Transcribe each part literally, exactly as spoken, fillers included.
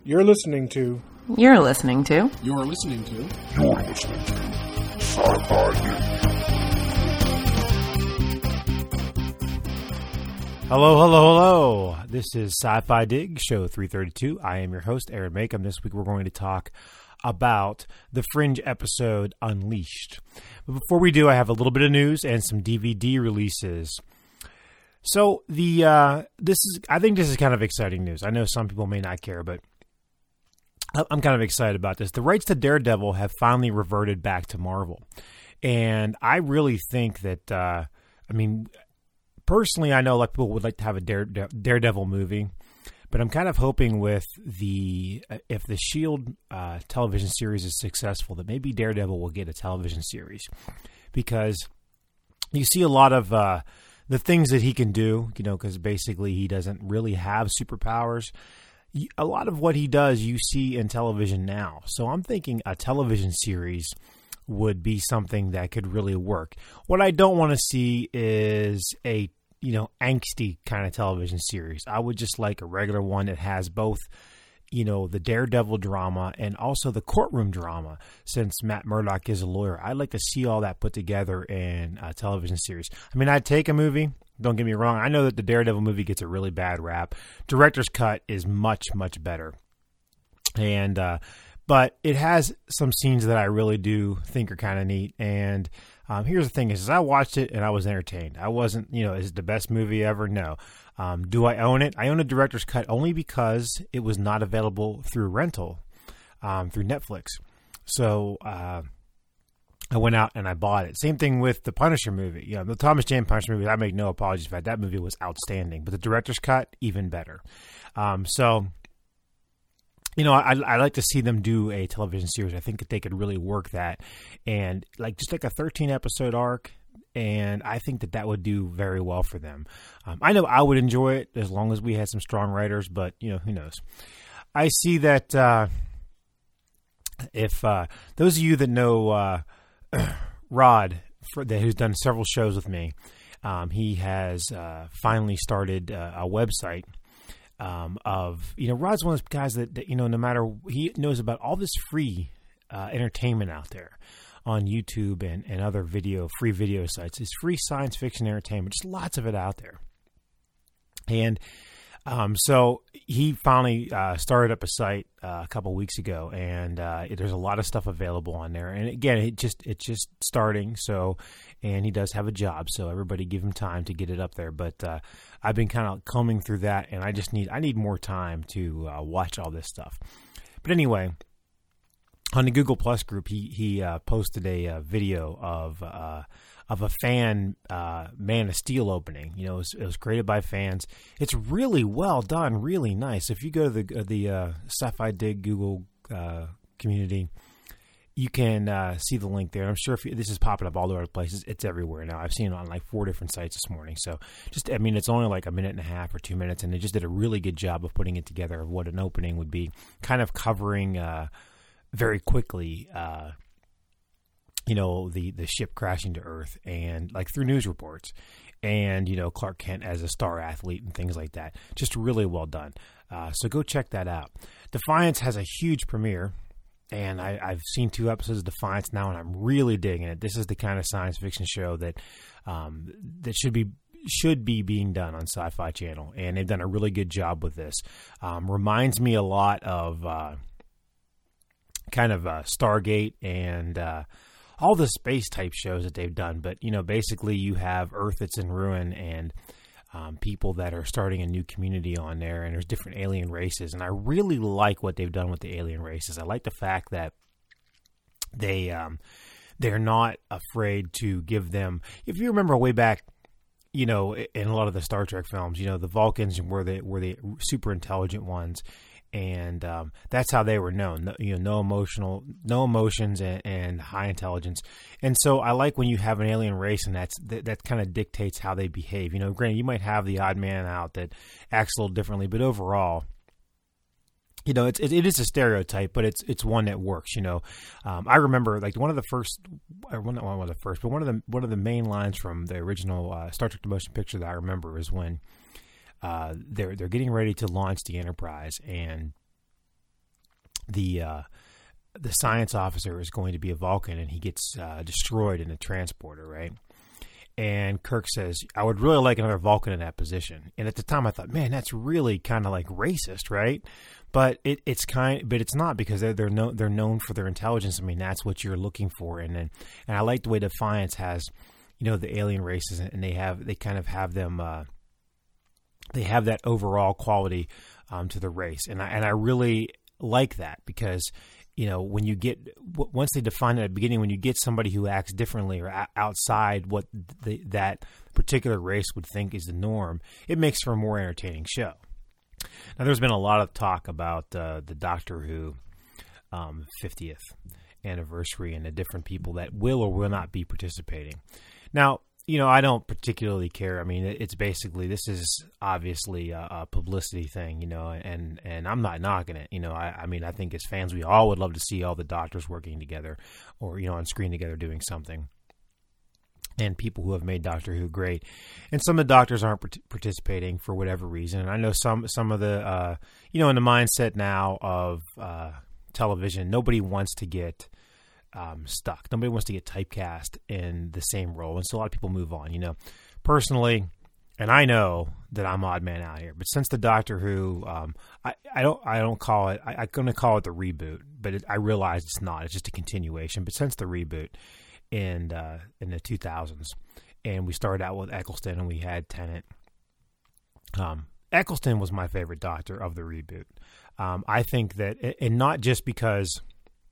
You're listening to. You're listening to. You're listening to. You're listening to Sci-Fi Dig. Hello, hello, hello. This is Sci-Fi Dig, show three thirty-two. I am your host, Aaron Macom. This week we're going to talk about the Fringe episode Unleashed. But before we do, I have a little bit of news and some D V D releases. So the uh, this is I think this is kind of exciting news. I know some people may not care, but I'm kind of excited about this. The rights to Daredevil have finally reverted back to Marvel. And I really think that, uh, I mean, personally, I know like people would like to have a Dare, Daredevil movie, but I'm kind of hoping with the, if the S H I E L D uh, television series is successful, that maybe Daredevil will get a television series. Because you see a lot of uh, the things that he can do, you know, because basically he doesn't really have superpowers. A lot of what he does you see in television now. So I'm thinking a television series would be something that could really work. What I don't want to see is a, you know, angsty kind of television series. I would just like a regular one that has both, you know, the Daredevil drama and also the courtroom drama. Since Matt Murdock is a lawyer, I'd like to see all that put together in a television series. I mean, I'd take a movie. Don't get me wrong. I know that the Daredevil movie gets a really bad rap. Director's cut is much, much better. And, uh, but it has some scenes that I really do think are kind of neat. And um, here's the thing is, is I watched it and I was entertained. I wasn't, you know, is it the best movie ever? No. Um, do I own it? I own a director's cut only because it was not available through rental, um, through Netflix. So, uh, I went out and I bought it. Same thing with the Punisher movie. You know, the Thomas Jane Punisher movie, I make no apologies for that. That movie was outstanding. But the director's cut, even better. Um, so, you know, I, I like to see them do a television series. I think that they could really work that. And like just like a thirteen episode arc. And I think that that would do very well for them. Um, I know I would enjoy it as long as we had some strong writers. But, you know, who knows. I see that uh, if uh, those of you that know... Uh, Rod, for, that, who's done several shows with me, um, he has uh, finally started uh, a website um, of, you know, Rod's one of those guys that, that, you know, no matter, he knows about all this free uh, entertainment out there on YouTube and, and other video, free video sites. It's free science fiction entertainment, just lots of it out there. And Um, so he finally uh, started up a site uh, a couple weeks ago, and uh, it, there's a lot of stuff available on there. And again, it just it's just starting. So, and he does have a job, so everybody give him time to get it up there. But uh, I've been kind of combing through that, and I just need I need more time to uh, watch all this stuff. But anyway, on the Google Plus group, he he uh, posted a, a video of. Uh, of a fan uh, Man of Steel opening. You know, it was, it was created by fans. It's really well done, really nice. If you go to the the uh, Sci-Fi Dig Google uh, community, you can uh, see the link there. I'm sure if you, this is popping up all over the places. It's everywhere now. I've seen it on like four different sites this morning. So just, I mean, it's only like a minute and a half or two minutes, and they just did a really good job of putting it together of what an opening would be, kind of covering uh, very quickly uh you know, the, the ship crashing to Earth and like through news reports and, you know, Clark Kent as a star athlete and things like that. Just really well done. Uh, so go check that out. Defiance has a huge premiere, and I, I've seen two episodes of Defiance now, and I'm really digging it. This is the kind of science fiction show that um, that should be should be being done on Sci-Fi Channel, and they've done a really good job with this. Um, reminds me a lot of uh, kind of uh, Stargate and uh, all the space type shows that they've done. But, you know, basically you have Earth that's in ruin and um, people that are starting a new community on there, and there's different alien races. And I really like what they've done with the alien races. I like the fact that they, um, they're not afraid to give them, if you remember way back, you know, in a lot of the Star Trek films, you know, the Vulcans were the, were the super intelligent ones. And um, that's how they were known. No, you know, no emotional, no emotions, and, and high intelligence. And so I like when you have an alien race, and that's that, that kind of dictates how they behave. You know, granted, you might have the odd man out that acts a little differently, but overall, you know, it's it, it is a stereotype, but it's it's one that works. You know, um, I remember like one of the first, or one not one of the first, but one of the one of the main lines from the original uh, Star Trek: The Motion Picture that I remember is when. Uh, they're they're getting ready to launch the Enterprise, and the uh, the science officer is going to be a Vulcan, and he gets uh, destroyed in a transporter, right? And Kirk says, I would really like another Vulcan in that position. And at the time I thought, man, that's really kind of like racist, right? But it, it's kind, but it's not, because they're they're, no, they're known for their intelligence. I mean, that's what you're looking for. And then, and I like the way Defiance has, you know, the alien races, and they have they kind of have them, uh, they have that overall quality um, to the race, and I and I really like that, because, you know, when you get, once they define it at the beginning, when you get somebody who acts differently or outside what the, that particular race would think is the norm, it makes for a more entertaining show. Now, there's been a lot of talk about uh, the Doctor Who um, fiftieth anniversary and the different people that will or will not be participating. Now, you know, I don't particularly care. I mean, it's basically, this is obviously a, a publicity thing, you know, and, and I'm not knocking it. You know, I, I mean, I think as fans, we all would love to see all the Doctors working together, or, you know, on screen together doing something. And people who have made Doctor Who great. And some of the Doctors aren't part- participating for whatever reason. And I know some, some of the, uh, you know, in the mindset now of uh, television, nobody wants to get Um, stuck. Nobody wants to get typecast in the same role, and so a lot of people move on. You know, personally, and I know that I'm odd man out here, but since the Doctor Who, um, I, I don't, I don't call it. I, I'm going to call it the reboot, but it, I realize it's not. It's just a continuation. But since the reboot in uh, in the two thousands, and we started out with Eccleston, and we had Tennant. Um, Eccleston was my favorite Doctor of the reboot. Um, I think that, and not just because.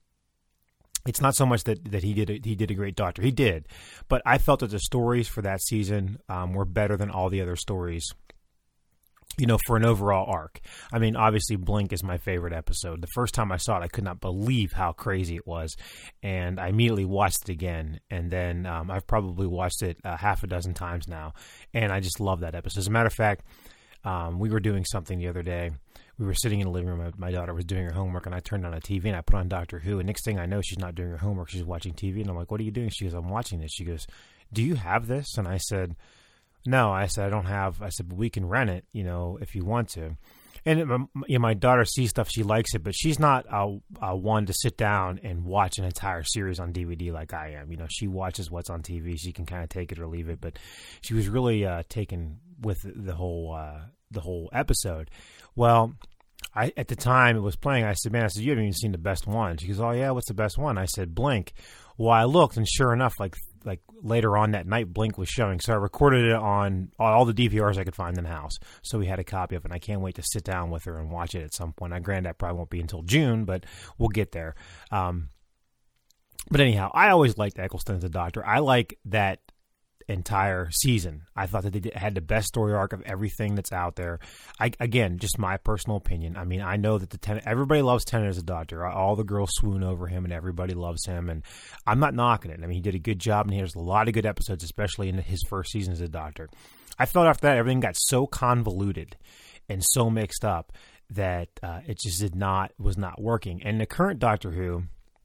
It's not so much that, that he did a, he did a great Doctor. He did, but I felt that the stories for that season um, were better than all the other stories, you know, for an overall arc. I mean, obviously, Blink is my favorite episode. The first time I saw it, I could not believe how crazy it was, and I immediately watched it again, and then um, I've probably watched it uh, half a dozen times now, and I just love that episode. As a matter of fact, um, we were doing something the other day. We were sitting in the living room. My, my daughter was doing her homework, and I turned on a T V, and I put on Doctor Who. And next thing I know, she's not doing her homework. She's watching T V. And I'm like, what are you doing? She goes, I'm watching this. She goes, do you have this? And I said, no. I said, I don't have. I said, but we can rent it, you know, if you want to. And it, you know, my daughter sees stuff. She likes it, but she's not a, a one to sit down and watch an entire series on D V D like I am. You know, she watches what's on T V. She can kind of take it or leave it. But she was really uh, taken with the whole uh, the whole episode. Well, I, at the time it was playing, I said, man, I said, you haven't even seen the best one. She goes, oh, yeah, what's the best one? I said, Blink. Well, I looked, and sure enough, like like later on that night, Blink was showing. So I recorded it on all the D V Rs I could find in the house. So we had a copy of it, and I can't wait to sit down with her and watch it at some point. I grant that probably won't be until June, but we'll get there. Um, but anyhow, I always liked Eccleston as a Doctor. I like that entire season. I thought that they did, had the best story arc of everything that's out there. I, again, just my personal opinion. I mean, I know that the Tennant, everybody loves Tennant as a Doctor. All the girls swoon over him, and everybody loves him. And I'm not knocking it. I mean, he did a good job, and he has a lot of good episodes, especially in his first season as a Doctor. I felt after that everything got so convoluted and so mixed up that uh, it just did not was not working. And the current Doctor Who,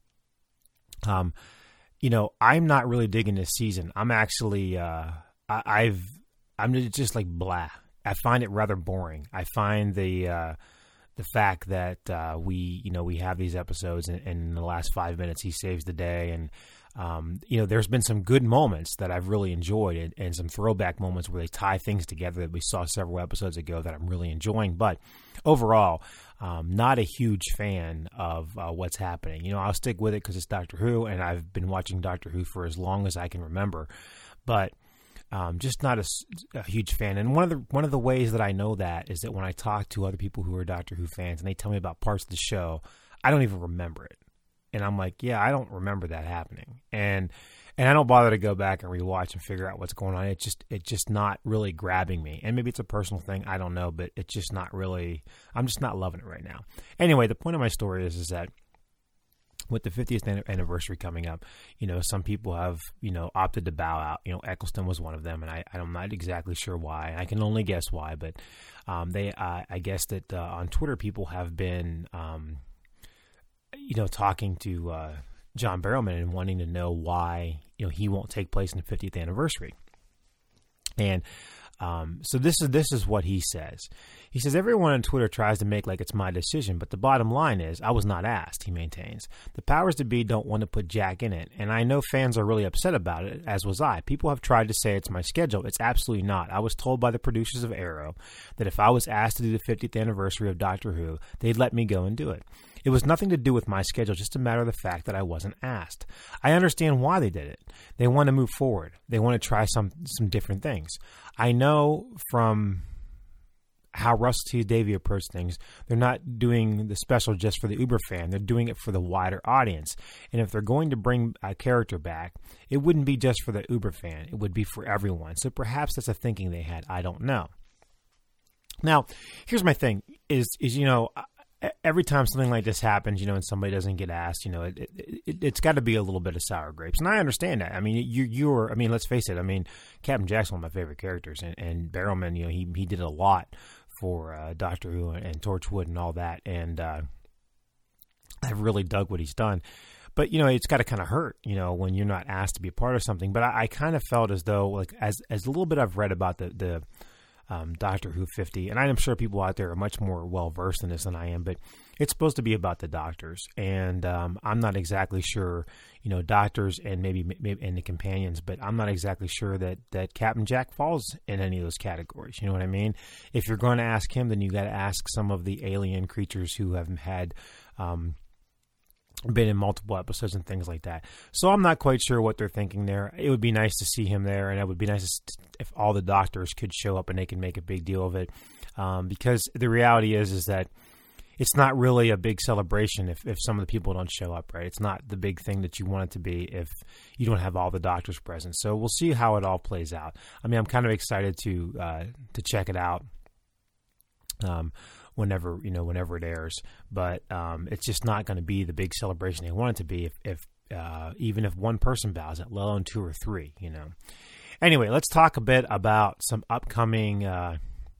um. You know, I'm not really digging this season. I'm actually, uh, I, I've, I'm just like blah. I find it rather boring. I find the, uh, the fact that uh, we, you know, we have these episodes, and, and in the last five minutes he saves the day, and um, you know, there's been some good moments that I've really enjoyed, and, and some throwback moments where they tie things together that we saw several episodes ago that I'm really enjoying. But overall, um, not a huge fan of uh, what's happening. You know, I'll stick with it because it's Doctor Who, and I've been watching Doctor Who for as long as I can remember. But Um, just not a, a huge fan. And one of the one of the ways that I know that is that when I talk to other people who are Doctor Who fans and they tell me about parts of the show, I don't even remember it. And I'm like, yeah, I don't remember that happening. And and I don't bother to go back and rewatch and figure out what's going on. It's just it's just not really grabbing me. And maybe it's a personal thing, I don't know, but it's just not really, I'm just not loving it right now. Anyway, the point of my story is is that with the fiftieth anniversary coming up, you know, some people have, you know, opted to bow out. You know, Eccleston was one of them, and I, I'm not exactly sure why. I can only guess why, but um, they, uh, I guess that uh, on Twitter, people have been, um, you know, talking to uh, John Barrowman and wanting to know why, you know, he won't take place in the fiftieth anniversary. And Um, so this is this is what he says. He says, everyone on Twitter tries to make like it's my decision, but the bottom line is I was not asked, he maintains. The powers that be don't want to put Jack in it, and I know fans are really upset about it, as was I. People have tried to say it's my schedule. It's absolutely not. I was told by the producers of Arrow that if I was asked to do the fiftieth anniversary of Doctor Who, they'd let me go and do it. It was nothing to do with my schedule, just a matter of the fact that I wasn't asked. I understand why they did it. They want to move forward. They want to try some some different things. I know from how Russell T Davey approached things, they're not doing the special just for the Uber fan. They're doing it for the wider audience. And if they're going to bring a character back, it wouldn't be just for the Uber fan. It would be for everyone. So perhaps that's a thinking they had. I don't know. Now, here's my thing is, is you know, every time something like this happens, you know, and somebody doesn't get asked, you know, it, it, it, it's got to be a little bit of sour grapes. And I understand that. I mean, you, you're, I mean, let's face it. I mean, Captain Jack's one of my favorite characters, and, and Barrowman, you know, he, he did a lot for uh, Doctor Who and, and Torchwood and all that. And uh, I've really dug what he's done. But, you know, it's got to kind of hurt, you know, when you're not asked to be a part of something. But I, I kind of felt as though, like, as, as a little bit I've read about the, the, Um, Doctor Who fifty, and I'm sure people out there are much more well-versed in this than I am, but it's supposed to be about the doctors, and um, I'm not exactly sure, you know, doctors and maybe, maybe and the companions, but I'm not exactly sure that, that Captain Jack falls in any of those categories, you know what I mean? If you're going to ask him, then you got to ask some of the alien creatures who have had um, been in multiple episodes and things like that. So I'm not quite sure what they're thinking there. It would be nice to see him there, and it would be nice if all the doctors could show up and they can make a big deal of it. Um, because the reality is, is that it's not really a big celebration if, if some of the people don't show up, right? It's not the big thing that you want it to be if you don't have all the doctors present. So we'll see how it all plays out. I mean, I'm kind of excited to, uh, to check it out. Um, whenever, you know, whenever it airs, but, um, it's just not going to be the big celebration they want it to be if, if, uh, even if one person bows it, let alone two or three, you know. Anyway, let's talk a bit about some upcoming, uh,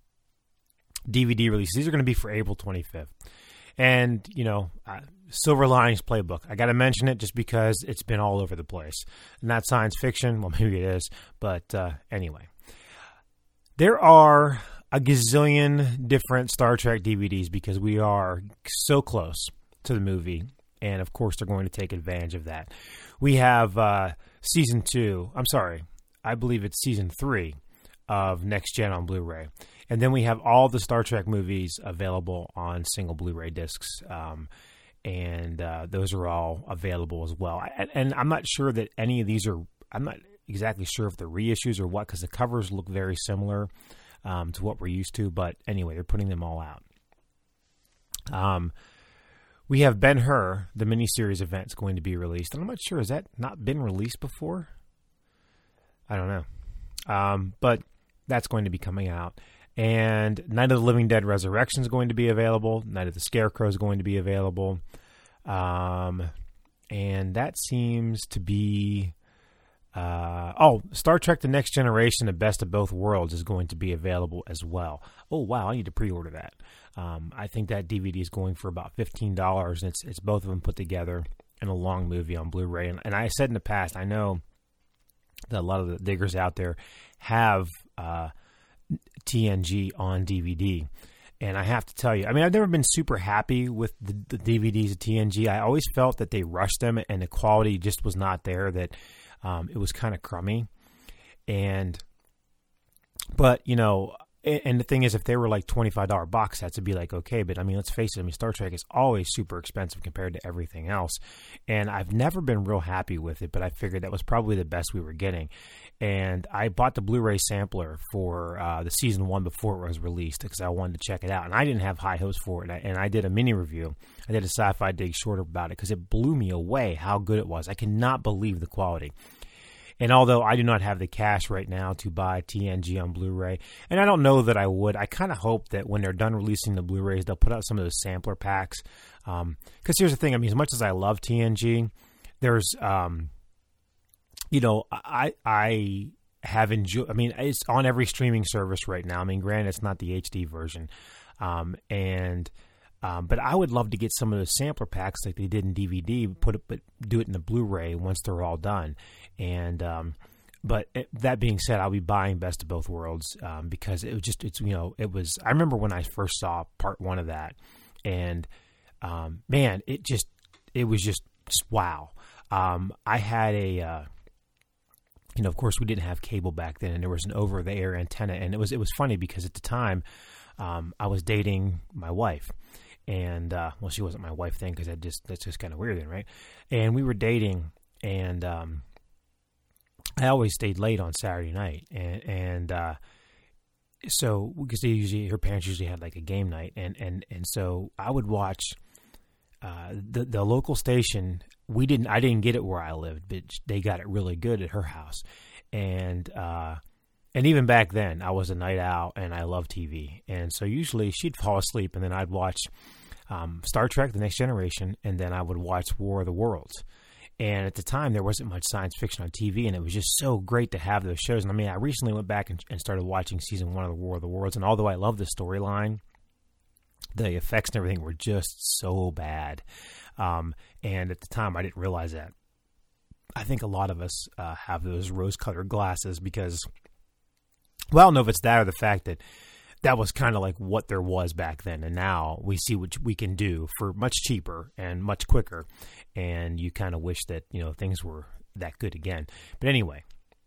D V D releases. These are going to be for April twenty-fifth. And, you know, uh, Silver Linings Playbook. I got to mention it just because it's been all over the place. Not science fiction. Well, maybe it is, but, uh, anyway, there are a gazillion different Star Trek D V Ds because we are so close to the movie, and of course they're going to take advantage of that. We have uh, season two, I'm sorry, I believe it's season three of Next Gen on Blu-ray, and then we have all the Star Trek movies available on single Blu-ray discs, um, and uh, those are all available as well. And, and I'm not sure that any of these are, I'm not exactly sure if they're reissues or what, because the covers look very similar Um, to what we're used to, but anyway, they're putting them all out. Um, we have Ben-Hur, the miniseries event, is going to be released, and I'm not sure, has that not been released before? I don't know. Um, but that's going to be coming out. And Night of the Living Dead Resurrection is going to be available. Night of the Scarecrow is going to be available. Um, and that seems to be... Uh, oh, Star Trek The Next Generation, The Best of Both Worlds is going to be available as well. Oh, wow, I need to pre-order that. Um, I think that D V D is going for about fifteen dollars, and it's it's both of them put together in a long movie on Blu-ray. And, and I said in the past, I know that a lot of the diggers out there have uh, T N G on D V D. And I have to tell you, I mean, I've never been super happy with the, the D V Ds of T N G. I always felt that they rushed them, and the quality just was not there, that Um, it was kind of crummy. And, but, you know, and, and the thing is, if they were like twenty-five dollars box sets, it'd be like, okay, but I mean, let's face it, I mean, Star Trek is always super expensive compared to everything else. And I've never been real happy with it, but I figured that was probably the best we were getting. And I bought the Blu-ray sampler for uh, the season one before it was released because I wanted to check it out. And I didn't have high hopes for it. And I did a mini review. I did a Sci-Fi Dig short about it because it blew me away how good it was. I cannot believe the quality. And although I do not have the cash right now to buy T N G on Blu-ray, and I don't know that I would, I kind of hope that when they're done releasing the Blu-rays, they'll put out some of those sampler packs. Because um, here's the thing, I mean, as much as I love T N G, there's, um, you know, I I have enjoyed, I mean, it's on every streaming service right now. I mean, granted, it's not the H D version. Um, and... Um, but I would love to get some of those sampler packs like they did in D V D, put it, but do it in the Blu-ray once they're all done. And um, but it, that being said, I'll be buying Best of Both Worlds um, because it was just, it's, you know, it was, I remember when I first saw part one of that, and um, man, it just, it was just, just wow. Um, I had a, uh, you know, of course we didn't have cable back then, and there was an over-the-air antenna, and it was, it was funny because at the time um, I was dating my wife. And, uh, well, she wasn't my wife then because that just, that's just kind of weird then, right? And we were dating, and um, I always stayed late on Saturday night. And, and uh, so, because they usually, her parents usually had like a game night. And, and, and so I would watch uh, the, the local station. We didn't, I didn't get it where I lived, but they got it really good at her house. And, uh, And even back then, I was a night owl, and I loved T V. And so usually she'd fall asleep, and then I'd watch um, Star Trek, The Next Generation, and then I would watch War of the Worlds. And at the time, there wasn't much science fiction on T V, and it was just so great to have those shows. And I mean, I recently went back and, and started watching season one of the War of the Worlds, and although I love the storyline, the effects and everything were just so bad. Um, and at the time, I didn't realize that. I think a lot of us uh, have those rose-colored glasses because... Well, I don't know if it's that or the fact that that was kind of like what there was back then. And now we see what we can do for much cheaper and much quicker. And you kind of wish that, you know, things were that good again. But anyway,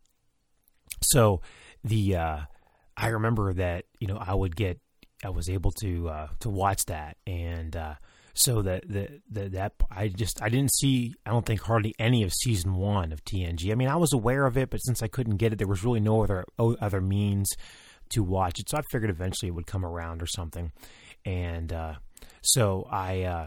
so the, uh, I remember that, you know, I would get, I was able to, uh, to watch that. And, uh, so that, the, the, that I just, I didn't see, I don't think hardly any of season one of T N G. I mean, I was aware of it, but since I couldn't get it, there was really no other, other means to watch it. So I figured eventually it would come around or something. And, uh, so I, uh,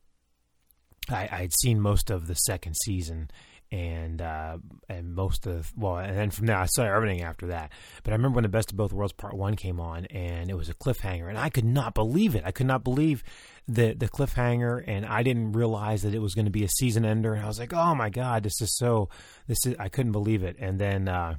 I, I'd seen most of the second season, and uh, and most of, well, and then from there, I saw everything after that. But I remember when the Best of Both Worlds Part one came on, and it was a cliffhanger, and I could not believe it. I could not believe the the cliffhanger, and I didn't realize that it was going to be a season ender, and I was like, oh my God, this is so, this is, I couldn't believe it. And then uh,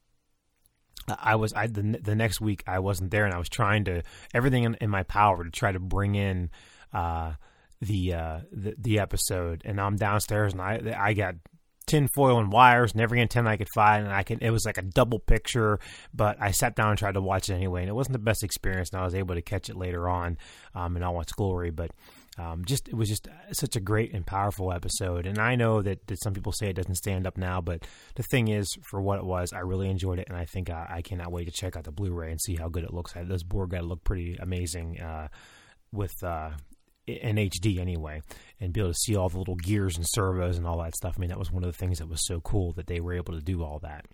I was, I the, the next week, I wasn't there, and I was trying to, everything in, in my power to try to bring in uh, the, uh, the the episode, and I'm downstairs, and I I got tinfoil and wires and every antenna I could find, and I could, it was like a double picture, but I sat down and tried to watch it anyway, and it wasn't the best experience, and I was able to catch it later on um, in all its glory, but um, just, it was just such a great and powerful episode. And I know that, that some people say it doesn't stand up now, but the thing is, for what it was, I really enjoyed it, and I think I, I cannot wait to check out the Blu-ray and see how good it looks. Those board got to look pretty amazing uh, with uh, in H D anyway, and be able to see all the little gears and servos and all that stuff. I mean, that was one of the things that was so cool, that they were able to do all that.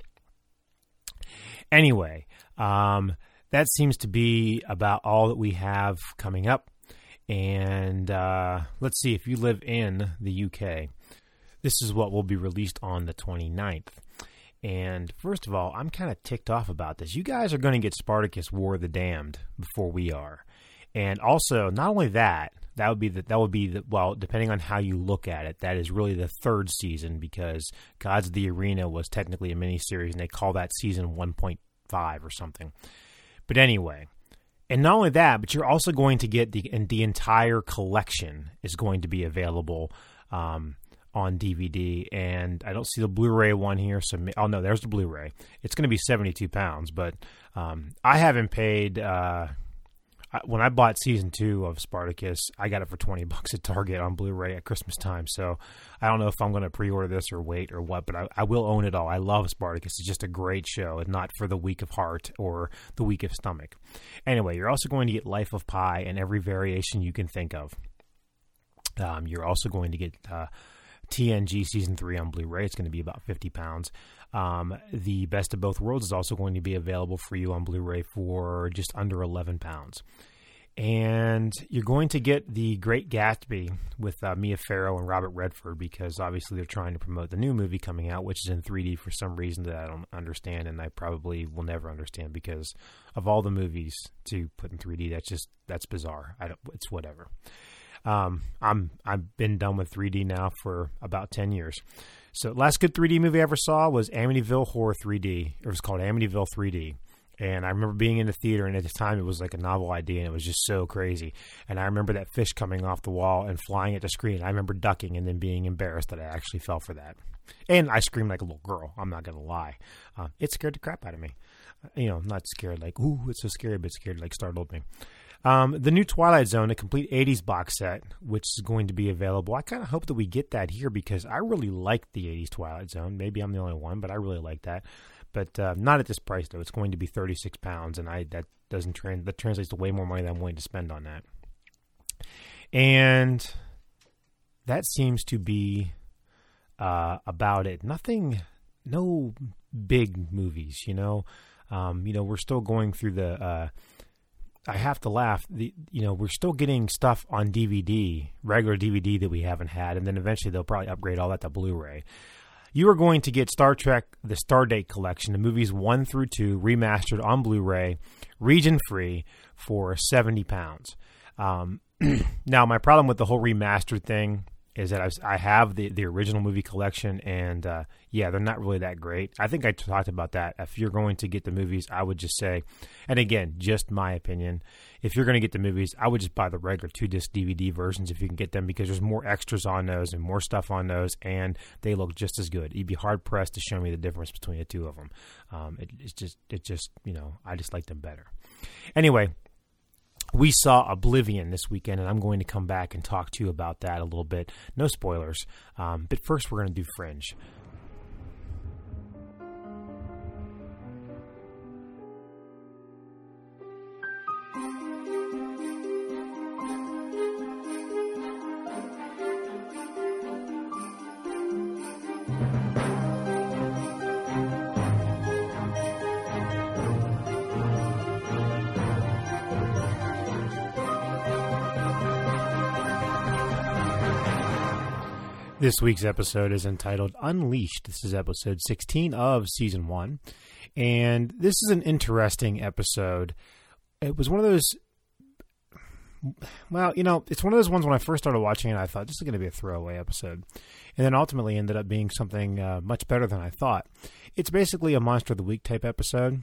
Anyway, um, that seems to be about all that we have coming up. And uh, let's see, if you live in the U K, this is what will be released on the twenty-ninth. And first of all, I'm kind of ticked off about this. You guys are going to get Spartacus War of the Damned before we are. And also, not only that, that would be the, that would be the, well, depending on how you look at it, that is really the third season, because Gods of the Arena was technically a miniseries, and they call that season one point five or something. But anyway, and not only that, but you're also going to get the, and the entire collection is going to be available um, on D V D. And I don't see the Blu-ray one here, so oh no, there's the Blu-ray. It's going to be seventy-two pounds, but um, I haven't paid. Uh, When I bought season two of Spartacus, I got it for twenty bucks at Target on Blu-ray at Christmas time. So I don't know if I'm going to pre-order this or wait or what, but I, I will own it all. I love Spartacus. It's just a great show, and not for the weak of heart or the weak of stomach. Anyway, you're also going to get Life of Pi and every variation you can think of. Um, you're also going to get uh, T N G Season three on Blu-ray. It's going to be about fifty pounds. Um, the Best of Both Worlds is also going to be available for you on Blu-ray for just under eleven pounds. And you're going to get The Great Gatsby with uh, Mia Farrow and Robert Redford, because obviously they're trying to promote the new movie coming out, which is in three D for some reason that I don't understand, and I probably will never understand, because of all the movies to put in three D, that's just, that's bizarre. I don't, it's whatever. Um, I'm, I've been done with three D now for about ten years. So last good three D movie I ever saw was Amityville Horror three D. It was called Amityville three D. And I remember being in the theater, and at the time it was like a novel idea, and it was just so crazy. And I remember that fish coming off the wall and flying at the screen. I remember ducking and then being embarrassed that I actually fell for that. And I screamed like a little girl. I'm not going to lie. Uh, it scared the crap out of me. You know, not scared like, ooh, it's so scary, but scared like startled me. Um, the new Twilight Zone, a complete eighties box set, which is going to be available. I kind of hope that we get that here because I really like the eighties Twilight Zone. Maybe I'm the only one, but I really like that. But uh, not at this price, though. It's going to be thirty-six pounds, and I that doesn't trans that translates to way more money than I'm willing to spend on that. And that seems to be uh, about it. Nothing, no big movies, you know. Um, you know, we're still going through the. Uh, I have to laugh. The you know we're still getting stuff on D V D, regular D V D that we haven't had, and then eventually they'll probably upgrade all that to Blu-ray. You are going to get Star Trek: The Stardate Collection, the movies one through two, remastered on Blu-ray, region-free, for seventy pounds. Um, now, my problem with the whole remastered thing is that I've, I have the, the original movie collection, and uh, yeah, they're not really that great. I think I talked about that. If you're going to get the movies, I would just say, and again, just my opinion, if you're going to get the movies, I would just buy the regular two-disc D V D versions if you can get them, because there's more extras on those and more stuff on those, and they look just as good. You'd be hard-pressed to show me the difference between the two of them. Um, it, it's just, it just, you know, I just like them better. Anyway, we saw Oblivion this weekend, and I'm going to come back and talk to you about that a little bit. No spoilers. Um, but first, we're going to do Fringe. This week's episode is entitled Unleashed. This is episode sixteen of season one. And this is an interesting episode. It was one of those, well, you know, it's one of those ones when I first started watching it, I thought this is going to be a throwaway episode. And then ultimately ended up being something uh, much better than I thought. It's basically a Monster of the Week type episode.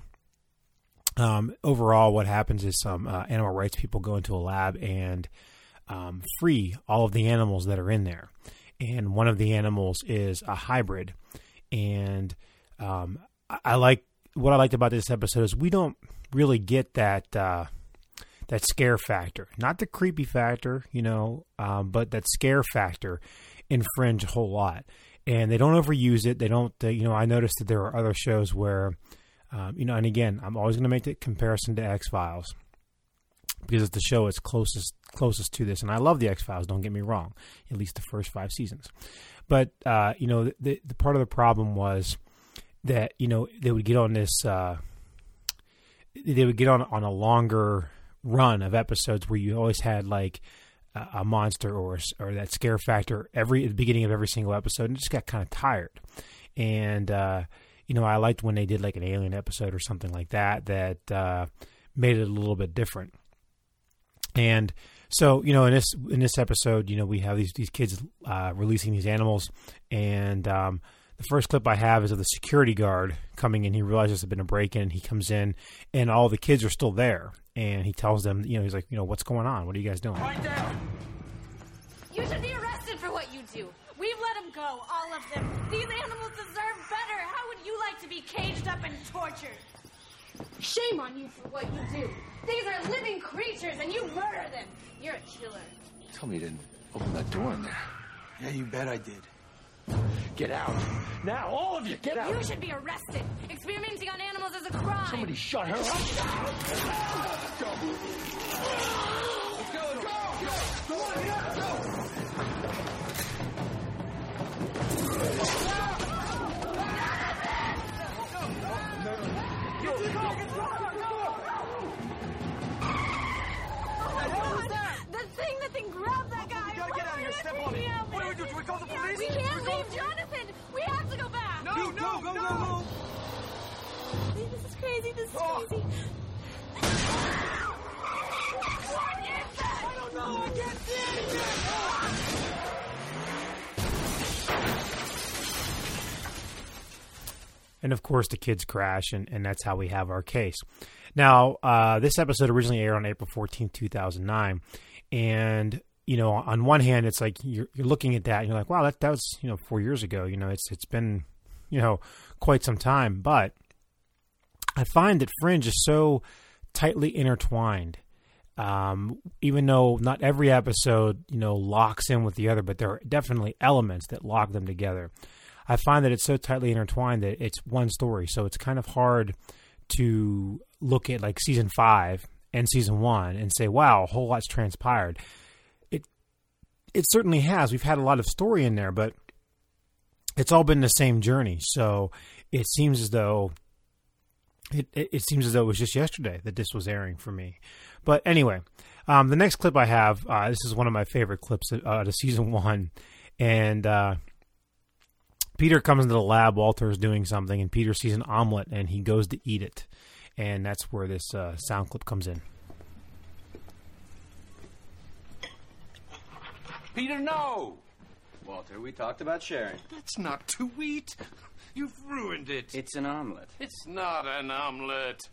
Um, overall, what happens is some uh, animal rights people go into a lab and um, free all of the animals that are in there. And one of the animals is a hybrid. And um, I, I like what I liked about this episode is we don't really get that uh, that scare factor, not the creepy factor, you know, um, but that scare factor in Fringe a whole lot. And they don't overuse it. They don't, uh, you know. I noticed that there are other shows where, um, you know, and again, I'm always going to make the comparison to X-Files because it's the show that's closest closest to this. And I love the X-Files, don't get me wrong, at least the first five seasons. But, uh, you know, the, the part of the problem was that, you know, they would get on this, uh, they would get on, on a longer run of episodes where you always had like a, a monster or, or that scare factor every, at the beginning of every single episode, and it just got kind of tired. And, uh, you know, I liked when they did like an alien episode or something like that, that, uh, made it a little bit different. And so, you know, in this in this episode, you know, we have these these kids uh, releasing these animals, and um, the first clip I have is of the security guard coming in. He realizes there's been a break-in. He comes in, and all the kids are still there, and he tells them, you know, he's like, you know, what's going on? What are you guys doing? Right down. You should be arrested for what you do. We've let them go, all of them. These animals deserve better. How would you like to be caged up and tortured? Shame on you for what you do. These are living creatures, and you murder them. You're a killer. Tell me you didn't open that door in there. Yeah, you bet I did. Get out. Now, all of you, get out. You should be arrested. Experimenting on animals is a crime. Somebody shut her up. Let's go. Let's go. Go. Go on, yeah, go. The thing that thing grabbed that guy. You gotta get out of here. Step on it. What do we do? Do we call the police? We can't leave Jonathan. We have to go back. No, no, go, go, go, go. This is crazy. This is Oh. crazy. What is that? I don't know. I can't see anything. And, of course, the kids crash, and, and that's how we have our case. Now, uh, this episode originally aired on April fourteenth, two thousand nine. And, you know, on one hand, it's like you're, you're looking at that, and you're like, wow, that, that was, you know, four years ago. You know, it's it's been, you know, quite some time. But I find that Fringe is so tightly intertwined. Um, even though not every episode, you know, locks in with the other, but there are definitely elements that lock them together. I find that it's so tightly intertwined that it's one story. So it's kind of hard to look at like season five and season one and say, wow, a whole lot's transpired. It, it certainly has. We've had a lot of story in there, but it's all been the same journey. So it seems as though It, it it seems as though it was just yesterday that this was airing for me. But anyway, um, the next clip I have, uh, this is one of my favorite clips uh, out of season one. And uh, Peter comes into the lab, Walter is doing something, and Peter sees an omelet, and he goes to eat it. And that's where this uh, sound clip comes in. Peter, no! Walter, we talked about sharing. That's not to eat. You've ruined it. It's an omelet. It's not an omelet.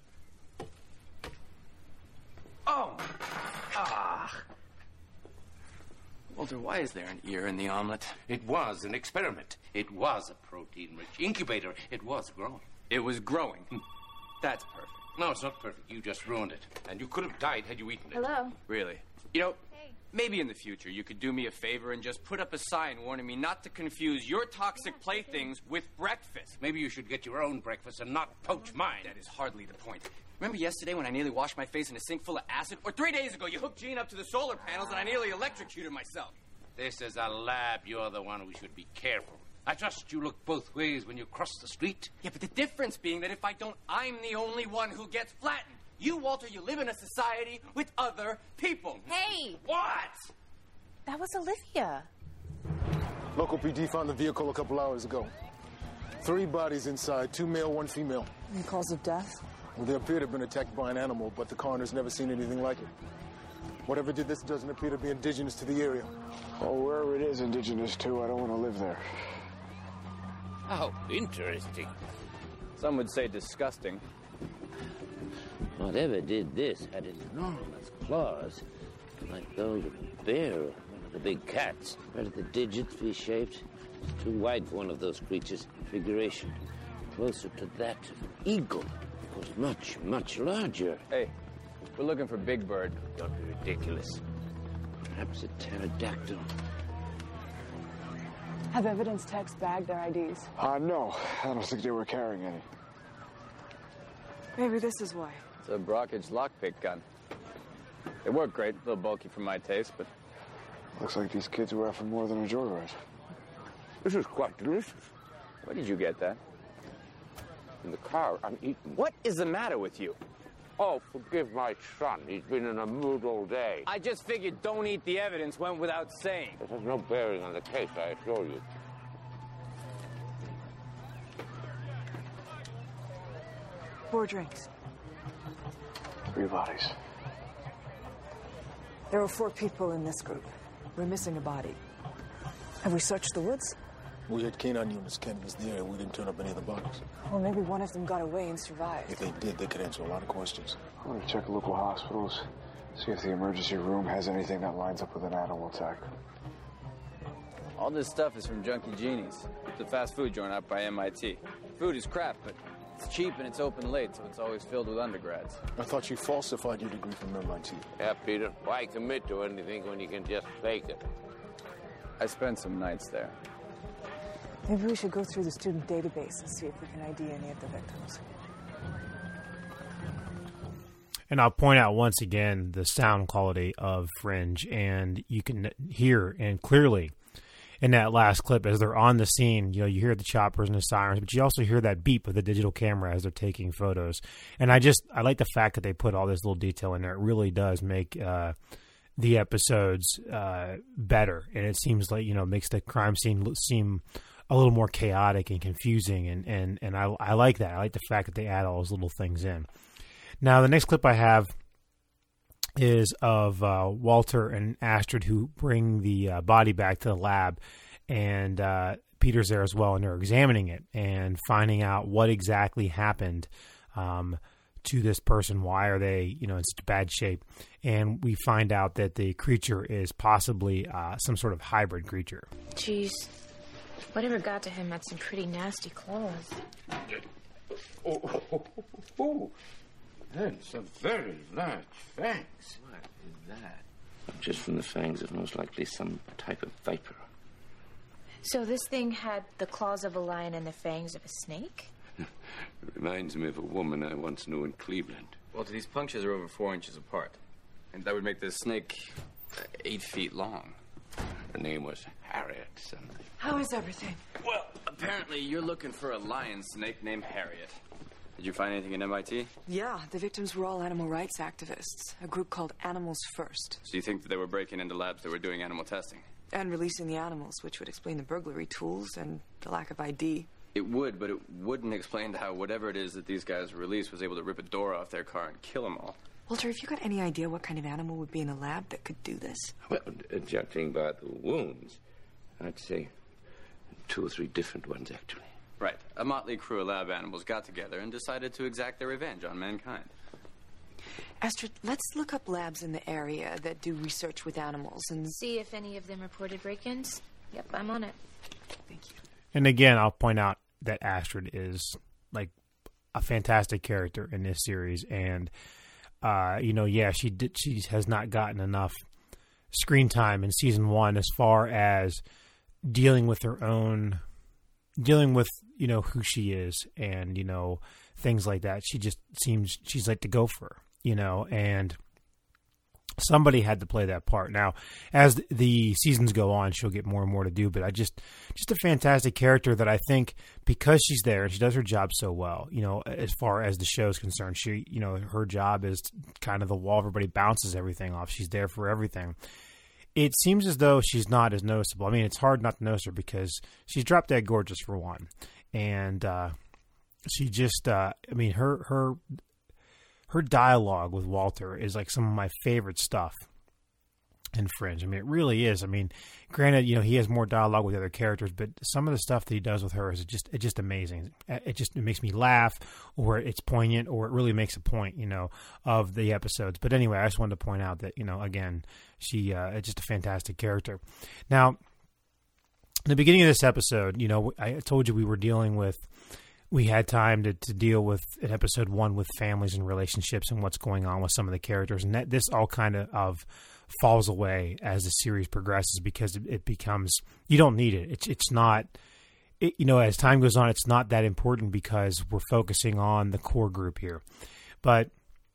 Oh! Ah! Walter, why is there an ear in the omelet? It was an experiment. It was a protein-rich incubator. It was growing. It was growing. That's perfect. No, it's not perfect. You just ruined it. And you could have died had you eaten it. Hello? Really? You know, Hey. maybe in the future you could do me a favor and just put up a sign warning me not to confuse your toxic playthings with breakfast. Maybe you should get your own breakfast and not poach mine. That is hardly the point. Remember yesterday when I nearly washed my face in a sink full of acid? Or three days ago you hooked Gene up to the solar panels and I nearly electrocuted myself? This is a lab. You're the one who should be careful. I trust you look both ways when you cross the street. Yeah, but the difference being that if I don't, I'm the only one who gets flattened. You, Walter, you live in a society with other people. Hey! What? That was Olivia. Local P D found the vehicle a couple hours ago. Three bodies inside, two male, one female. Any cause of death? Well, they appear to have been attacked by an animal, but the coroner's never seen anything like it. Whatever did this doesn't appear to be indigenous to the area. Well, wherever it is indigenous to, I don't want to live there. How interesting. Some would say disgusting. Whatever did this had enormous claws, like those of a bear or one of the big cats. Where did the digits V-shaped? It's too wide for one of those creatures. Configuration closer to that of an eagle. Of course, much, much larger. Hey, we're looking for Big Bird. Don't be ridiculous. Perhaps a pterodactyl. Have evidence techs bagged their I Ds? Uh, no, I don't think they were carrying any. Maybe this is why. It's a Brockage lockpick gun. They work great, a little bulky for my taste, but... Looks like these kids were out for more than a joyride. This is quite delicious. Where did you get that? In the car, I'm eating. What is the matter with you? Oh, forgive my son. He's been in a mood all day. I just figured don't eat the evidence went without saying. This has no bearing on the case, I assure you. Four drinks. Three bodies. There were four people in this group. We're missing a body. Have we searched the woods? We had canine units camped in the area. We didn't turn up any of the bodies. Well, maybe one of them got away and survived. If they did, they could answer a lot of questions. I'm gonna check local hospitals, see if the emergency room has anything that lines up with an animal attack. All this stuff is from Junkie Genie's. It's a fast food joint out by M I T. Food is crap, but it's cheap and it's open late, so it's always filled with undergrads. I thought you falsified your degree from M I T. Yeah, Peter. Why commit to anything when you can just fake it? I spent some nights there. Maybe we should go through the student database and see if we can I D any of the victims. And I'll point out once again the sound quality of Fringe, and you can hear and clearly in that last clip as they're on the scene, you know, you hear the choppers and the sirens, but you also hear that beep of the digital camera as they're taking photos. And I just, I like the fact that they put all this little detail in there. It really does make uh, the episodes uh, better. And it seems like, you know, makes the crime scene seem a little more chaotic and confusing. And, and, and I, I like that. I like the fact that they add all those little things in. Now, the next clip I have is of uh, Walter and Astrid, who bring the uh, body back to the lab, and uh, Peter's there as well, and they're examining it and finding out what exactly happened um, to this person. Why are they, you know, in such bad shape? And we find out that the creature is possibly uh, some sort of hybrid creature. Jeez, whatever got to him had some pretty nasty claws. Oh, oh, oh, oh, oh. That's a very large fangs. What is that? Just from the fangs of most likely some type of viper. So this thing had the claws of a lion and the fangs of a snake? It reminds me of a woman I once knew in Cleveland. Well, these punctures are over four inches apart. And that would make this snake uh, eight feet long. Her name was Harriet something. How is everything? Well, apparently you're looking for a lion snake named Harriet. Did you find anything in M I T? Yeah, the victims were all animal rights activists, a group called Animals First. So you think that they were breaking into labs that were doing animal testing? And releasing the animals, which would explain the burglary tools and the lack of I D. It would, but it wouldn't explain how whatever it is that these guys released was able to rip a door off their car and kill them all. Walter, have you got any idea what kind of animal would be in a lab that could do this? Well, uh, judging by the wounds, I'd say two or three different ones, actually. Right. A motley crew of lab animals got together and decided to exact their revenge on mankind. Astrid, let's look up labs in the area that do research with animals and see if any of them reported break-ins. Yep, I'm on it. Thank you. And again, I'll point out that Astrid is like a fantastic character in this series, and uh, you know, yeah, she did. She has not gotten enough screen time in season one as far as dealing with her own, dealing with you know who she is, and you know things like that. She just seems she's like the gopher. You know, and somebody had to play that part. Now, as the seasons go on, she'll get more and more to do, but I just, just a fantastic character that I think because she's there and she does her job so well, you know, as far as the show is concerned, she, you know, her job is kind of the wall everybody bounces everything off. She's there for everything. It seems as though she's not as noticeable. I mean, it's hard not to notice her because she's drop dead gorgeous for one. And, uh, she just, uh, I mean, her, her, Her dialogue with Walter is like some of my favorite stuff in Fringe. I mean, it really is. I mean, granted, you know, he has more dialogue with other characters, but some of the stuff that he does with her is just it's just amazing. It just it makes me laugh, or it's poignant, or it really makes a point, you know, of the episodes. But anyway, I just wanted to point out that, you know, again, she uh, it's just a fantastic character. Now, in the beginning of this episode, you know, I told you we were dealing with. We had time to, to deal with in episode one with families and relationships and what's going on with some of the characters. And that this all kind of, of falls away as the series progresses because it, it becomes, you don't need it. It's, it's not, it, you know, as time goes on, it's not that important because we're focusing on the core group here. But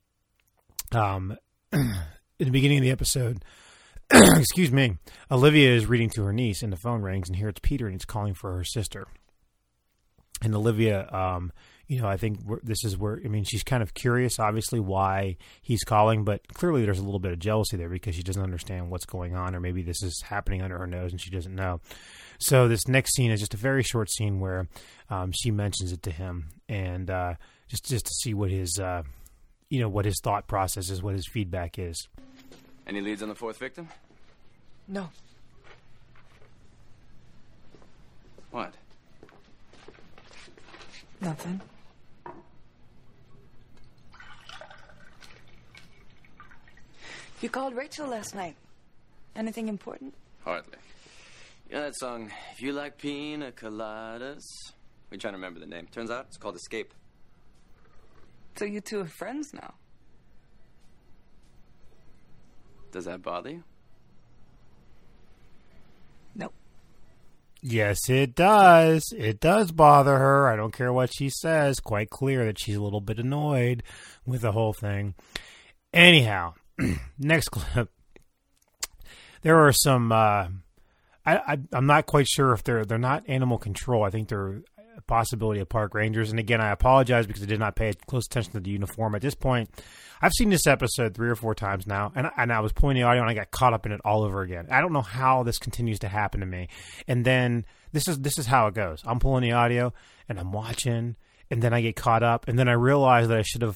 um, in the beginning of the episode, excuse me, Olivia is reading to her niece and the phone rings and here it's Peter and he's calling for her sister. And Olivia, um, you know, I think we're, this is where, I mean, she's kind of curious, obviously, why he's calling, but clearly there's a little bit of jealousy there because she doesn't understand what's going on, or maybe this is happening under her nose and she doesn't know. So this next scene is just a very short scene where um, she mentions it to him, and uh, just, just to see what his, uh, you know, what his thought process is, what his feedback is. Any leads on the fourth victim? No. What? Nothing. You called Rachel last night. Anything important? Hardly. You know that song, If You Like Pina Coladas? We're trying to remember the name. Turns out it's called Escape. So you two are friends now? Does that bother you? No. Yes, it does. It does bother her. I don't care what she says. Quite clear that she's a little bit annoyed with the whole thing. Anyhow, next clip. There are some. Uh, I, I I'm not quite sure if they're they're not animal control. I think they're a possibility of park rangers. And again, I apologize because I did not pay close attention to the uniform at this point. I've seen this episode three or four times now, and, and I was pulling the audio, and I got caught up in it all over again. I don't know how this continues to happen to me. And then this is this is how it goes. I'm pulling the audio, and I'm watching, and then I get caught up, and then I realize that I should have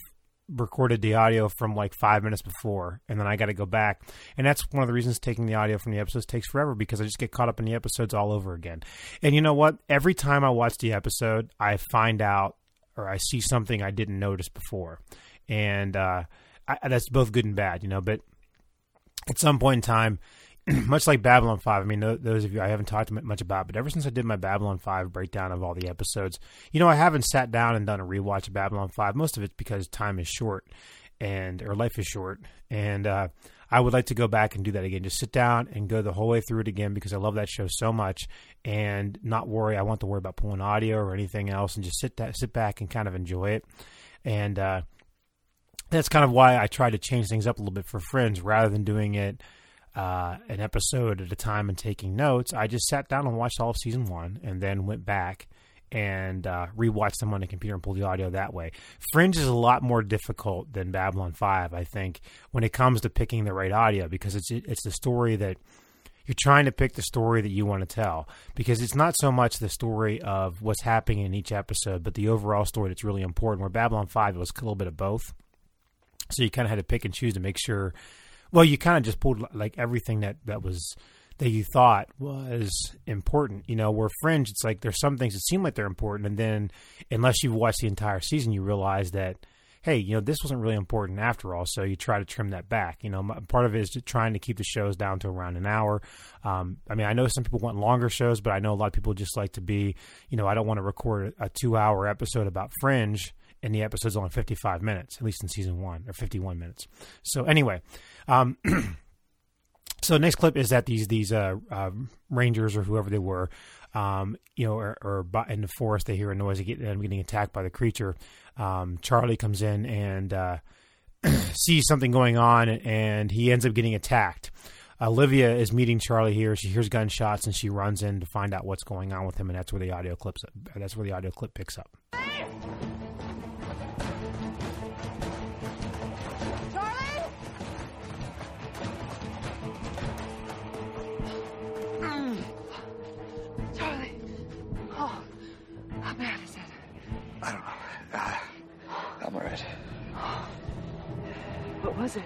recorded the audio from like five minutes before, and then I got to go back. And that's one of the reasons taking the audio from the episodes takes forever, because I just get caught up in the episodes all over again. And you know what? Every time I watch the episode, I find out or I see something I didn't notice before. And uh, I, that's both good and bad, you know, but at some point in time, much like Babylon five, I mean, those of you I haven't talked much about, but ever since I did my Babylon five breakdown of all the episodes, you know, I haven't sat down and done a rewatch of Babylon five. Most of it's because time is short, and or life is short, and uh, I would like to go back and do that again. Just sit down and go the whole way through it again, because I love that show so much, and not worry. I want to worry about pulling audio or anything else, and just sit that, sit back and kind of enjoy it. And uh, that's kind of why I try to change things up a little bit for Fringe, rather than doing it Uh, an episode at a time and taking notes. I just sat down and watched all of season one, and then went back and uh, rewatched them on the computer and pulled the audio that way. Fringe is a lot more difficult than Babylon five, I think, when it comes to picking the right audio, because it's it's the story that you're trying to pick the story that you want to tell, because it's not so much the story of what's happening in each episode, but the overall story that's really important. Where Babylon five, it was a little bit of both, so you kind of had to pick and choose to make sure. Well, you kind of just pulled like everything that, that was that you thought was important, you know. Where Fringe, it's like there's some things that seem like they're important, and then unless you've watched the entire season, you realize that, hey, you know, this wasn't really important after all. So you try to trim that back. You know, part of it is trying to keep the shows down to around an hour. Um, I mean, I know some people want longer shows, but I know a lot of people just like to be, you know, I don't want to record a two-hour episode about Fringe, and the episode's only fifty-five minutes, at least in season one, or fifty-one minutes. So anyway, um, so next clip is that these these uh, uh, rangers or whoever they were, um, you know, are, are in the forest. They hear a noise, they get them getting attacked by the creature. Um, Charlie comes in and uh, sees something going on, and he ends up getting attacked. Olivia is meeting Charlie here. She hears gunshots, and she runs in to find out what's going on with him, and that's where the audio clips. That's where the audio clip picks up. How bad is it? I don't know. Uh, I'm alright. What was it?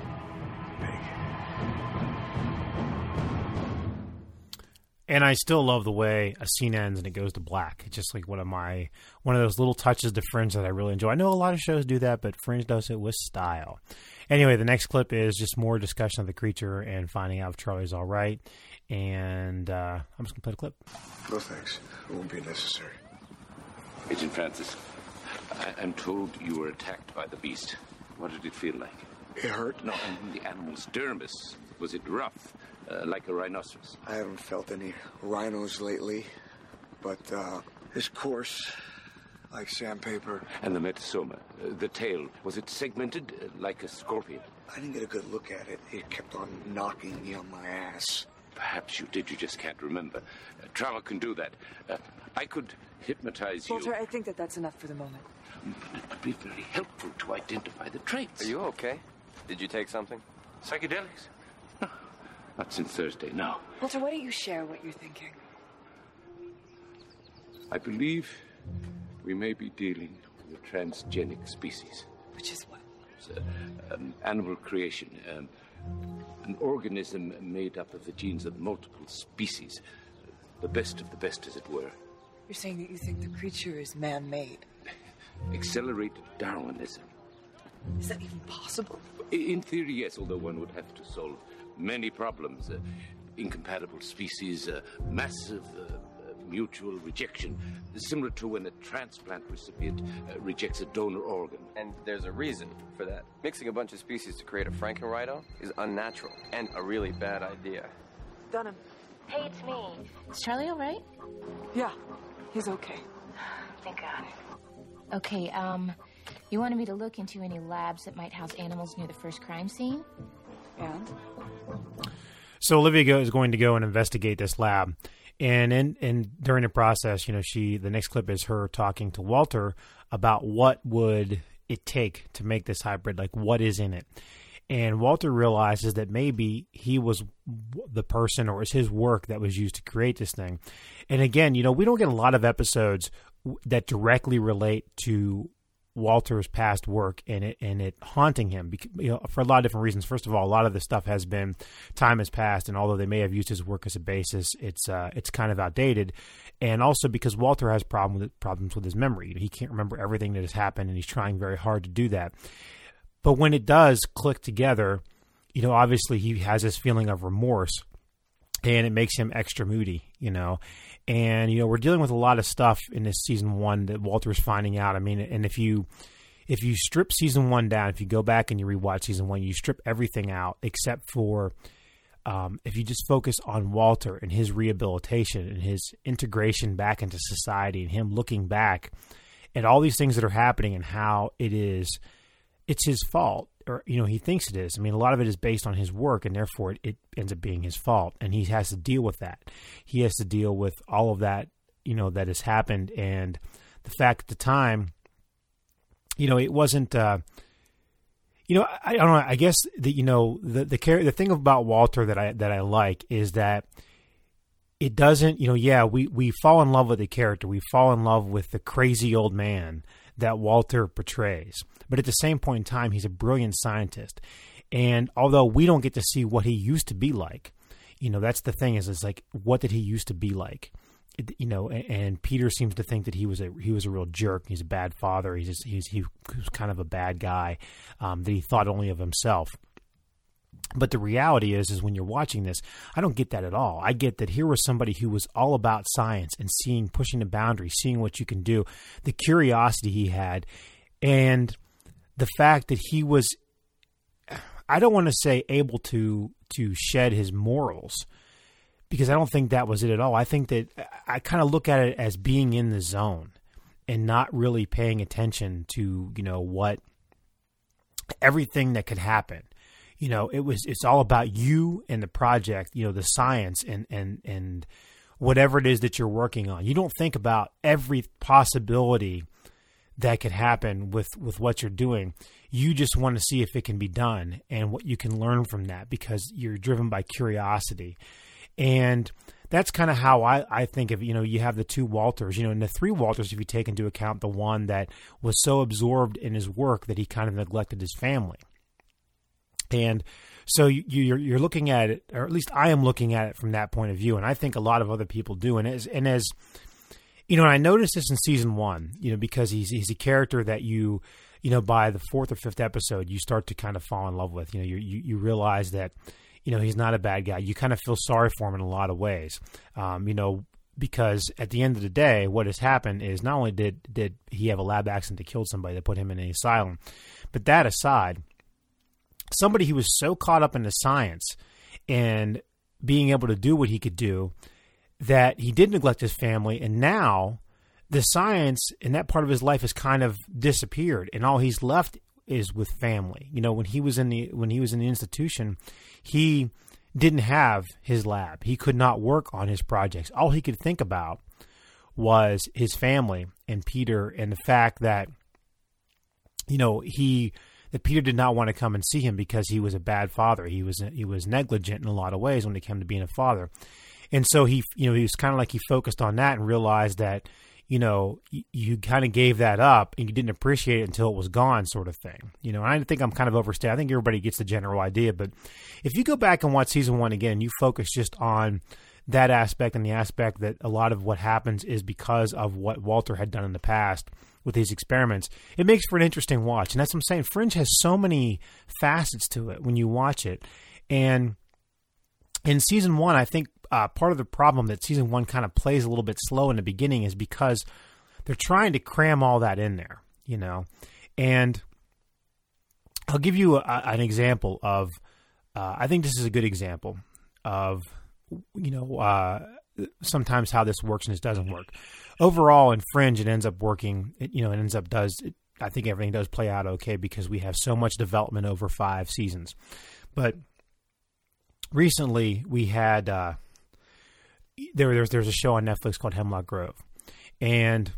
And I still love the way a scene ends and it goes to black. It's just like one of my one of those little touches to Fringe that I really enjoy. I know a lot of shows do that, but Fringe does it with style. Anyway, the next clip is just more discussion of the creature and finding out if Charlie's all right. And uh, I'm just going to play the clip. No thanks. It won't be necessary. Agent Francis, I- I'm told you were attacked by the beast. What did it feel like? It hurt? No, I mean the animal's dermis. Was it rough, uh, like a rhinoceros? I haven't felt any rhinos lately, but uh, his course, like sandpaper. And the metasoma, uh, the tail, was it segmented uh, like a scorpion? I didn't get a good look at it. It kept on knocking me on my ass. Perhaps you did, you just can't remember. Uh, trauma can do that. Uh, I could hypnotize you. Walter, I think that that's enough for the moment. But it would be very helpful to identify the traits. Are you okay? Did you take something? Psychedelics? No, not since Thursday, no. Walter, why don't you share what you're thinking? I believe we may be dealing with a transgenic species. Which is what? It's a, um, animal creation. Um, an organism made up of the genes of multiple species. The best of the best, as it were. You're saying that you think the creature is man-made? Accelerated Darwinism. Is that even possible? In theory, yes, although one would have to solve many problems. Uh, incompatible species, uh, massive uh, uh, mutual rejection, similar to when a transplant recipient uh, rejects a donor organ. And there's a reason for that. Mixing a bunch of species to create a Frankenrhino is unnatural and a really bad idea. Dunham. Hey, it's me. Is Charlie all right? Yeah, he's okay. Thank God. Okay, um, you wanted me to look into any labs that might house animals near the first crime scene? And? So Olivia go, is going to go and investigate this lab. And in, in during the process, you know, she the next clip is her talking to Walter about what would it take to make this hybrid, like what is in it. And Walter realizes that maybe he was the person, or it's his work that was used to create this thing. And again, you know, we don't get a lot of episodes that directly relate to Walter's past work and it and it haunting him, because, you know, for a lot of different reasons. First of all, a lot of this stuff has been, time has passed, and although they may have used his work as a basis, it's uh, it's kind of outdated. And also because Walter has problem with, problems with his memory. He can't remember everything that has happened, and he's trying very hard to do that. But when it does click together, you know, obviously he has this feeling of remorse, and it makes him extra moody, you know. And, you know, we're dealing with a lot of stuff in this season one that Walter's finding out. I mean, and if you if you strip season one down, if you go back and you rewatch season one, you strip everything out except for um, if you just focus on Walter and his rehabilitation and his integration back into society and him looking back at all these things that are happening and how it is, it's his fault. Or, you know, he thinks it is. I mean, a lot of it is based on his work, and therefore it, it ends up being his fault. And he has to deal with that. He has to deal with all of that, you know, that has happened. And the fact at the time, you know, it wasn't, uh, you know, I, I don't know. I guess the, you know, the, the, the thing about Walter that I, that I like is that it doesn't, you know, yeah, we, we fall in love with the character. We fall in love with the crazy old man that Walter portrays. But at the same point in time, he's a brilliant scientist. And although we don't get to see what he used to be like, you know, that's the thing is, it's like, what did he used to be like? It, you know, and, and Peter seems to think that he was a, he was a real jerk. He's a bad father. He's just, he's, he was kind of a bad guy, um, that he thought only of himself. But the reality is, is when you're watching this, I don't get that at all. I get that here was somebody who was all about science and seeing, pushing the boundaries, seeing what you can do, the curiosity he had, and the fact that he was, I don't want to say able to, to shed his morals, because I don't think that was it at all. I think that I kind of look at it as being in the zone and not really paying attention to, you know, what, everything that could happen. You know, it was, it's all about you and the project, you know, the science and, and, and whatever it is that you're working on. You don't think about every possibility that could happen with, with what you're doing. You just want to see if it can be done and what you can learn from that, because you're driven by curiosity. And that's kind of how I, I think of, you know, you have the two Walters, you know, and the three Walters, if you take into account the one that was so absorbed in his work that he kind of neglected his family. And so you, you're you're looking at it, or at least I am looking at it from that point of view, and I think a lot of other people do. And as and as you know, and I noticed this in season one, you know, because he's he's a character that you, you know, by the fourth or fifth episode, you start to kind of fall in love with. You know, you you, you realize that, you know, he's not a bad guy. You kind of feel sorry for him in a lot of ways, um, you know, because at the end of the day, what has happened is not only did did he have a lab accident that killed somebody that put him in an asylum, but that aside, somebody who was so caught up in the science and being able to do what he could do that he did neglect his family, and now the science in that part of his life has kind of disappeared, and all he's left is with family. You know, when he was in the when he was in the institution, he didn't have his lab. He could not work on his projects. All he could think about was his family and Peter, and the fact that, you know, he that Peter did not want to come and see him because he was a bad father. He was he was negligent in a lot of ways when it came to being a father. And so he, you know, he was kind of like he focused on that and realized that, you know, you, you kind of gave that up and you didn't appreciate it until it was gone, sort of thing. You know, and I think I'm kind of overstating. I think everybody gets the general idea. But if you go back and watch season one again, you focus just on that aspect and the aspect that a lot of what happens is because of what Walter had done in the past with these experiments, it makes for an interesting watch. And that's what I'm saying. Fringe has so many facets to it when you watch it. And in season one, I think uh, part of the problem that season one kind of plays a little bit slow in the beginning is because they're trying to cram all that in there, you know. And I'll give you a, an example of, uh, I think this is a good example of, you know, uh, sometimes how this works and this doesn't work. Overall, in Fringe, it ends up working, it, you know, it ends up does, it, I think everything does play out okay because we have so much development over five seasons. But recently we had, uh, there, there's, there's a show on Netflix called Hemlock Grove. And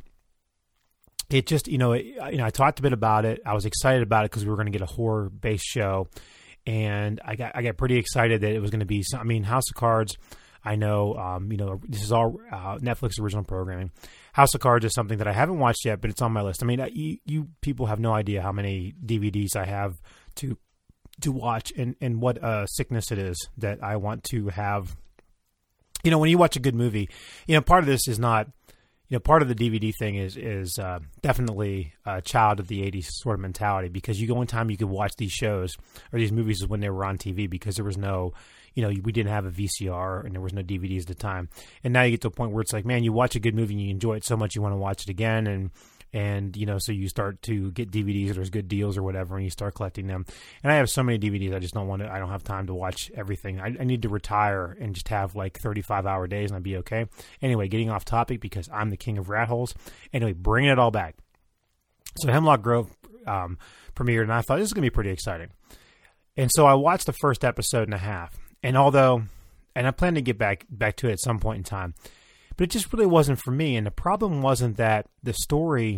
it just, you know, it, you know, I talked a bit about it. I was excited about it because we were going to get a horror-based show. And I got, I got pretty excited that it was going to be, I mean, House of Cards, I know, um, you know, this is all uh, Netflix original programming. House of Cards is something that I haven't watched yet, but it's on my list. I mean, you, you people have no idea how many D V Ds I have to to watch, and, and what a sickness it is that I want to have. You know, when you watch a good movie, you know, part of this is not, you know, part of the D V D thing is is uh, definitely a child of the eighties sort of mentality, because you go in time you could watch these shows or these movies when they were on T V, because there was no, you know, we didn't have a V C R and there was no D V Ds at the time. And now you get to a point where it's like, man, you watch a good movie and you enjoy it so much you want to watch it again, and and you know, so you start to get D V Ds or there's good deals or whatever, and you start collecting them. And I have so many D V Ds, I just don't want to. I don't have time to watch everything. I, I need to retire and just have like thirty-five hour days, and I'd be okay. Anyway, getting off topic because I'm the king of rat holes. Anyway, bringing it all back. So Hemlock Grove um, premiered, and I thought this is going to be pretty exciting. And so I watched the first episode and a half. And although, and I plan to get back back to it at some point in time, but it just really wasn't for me. And the problem wasn't that the story,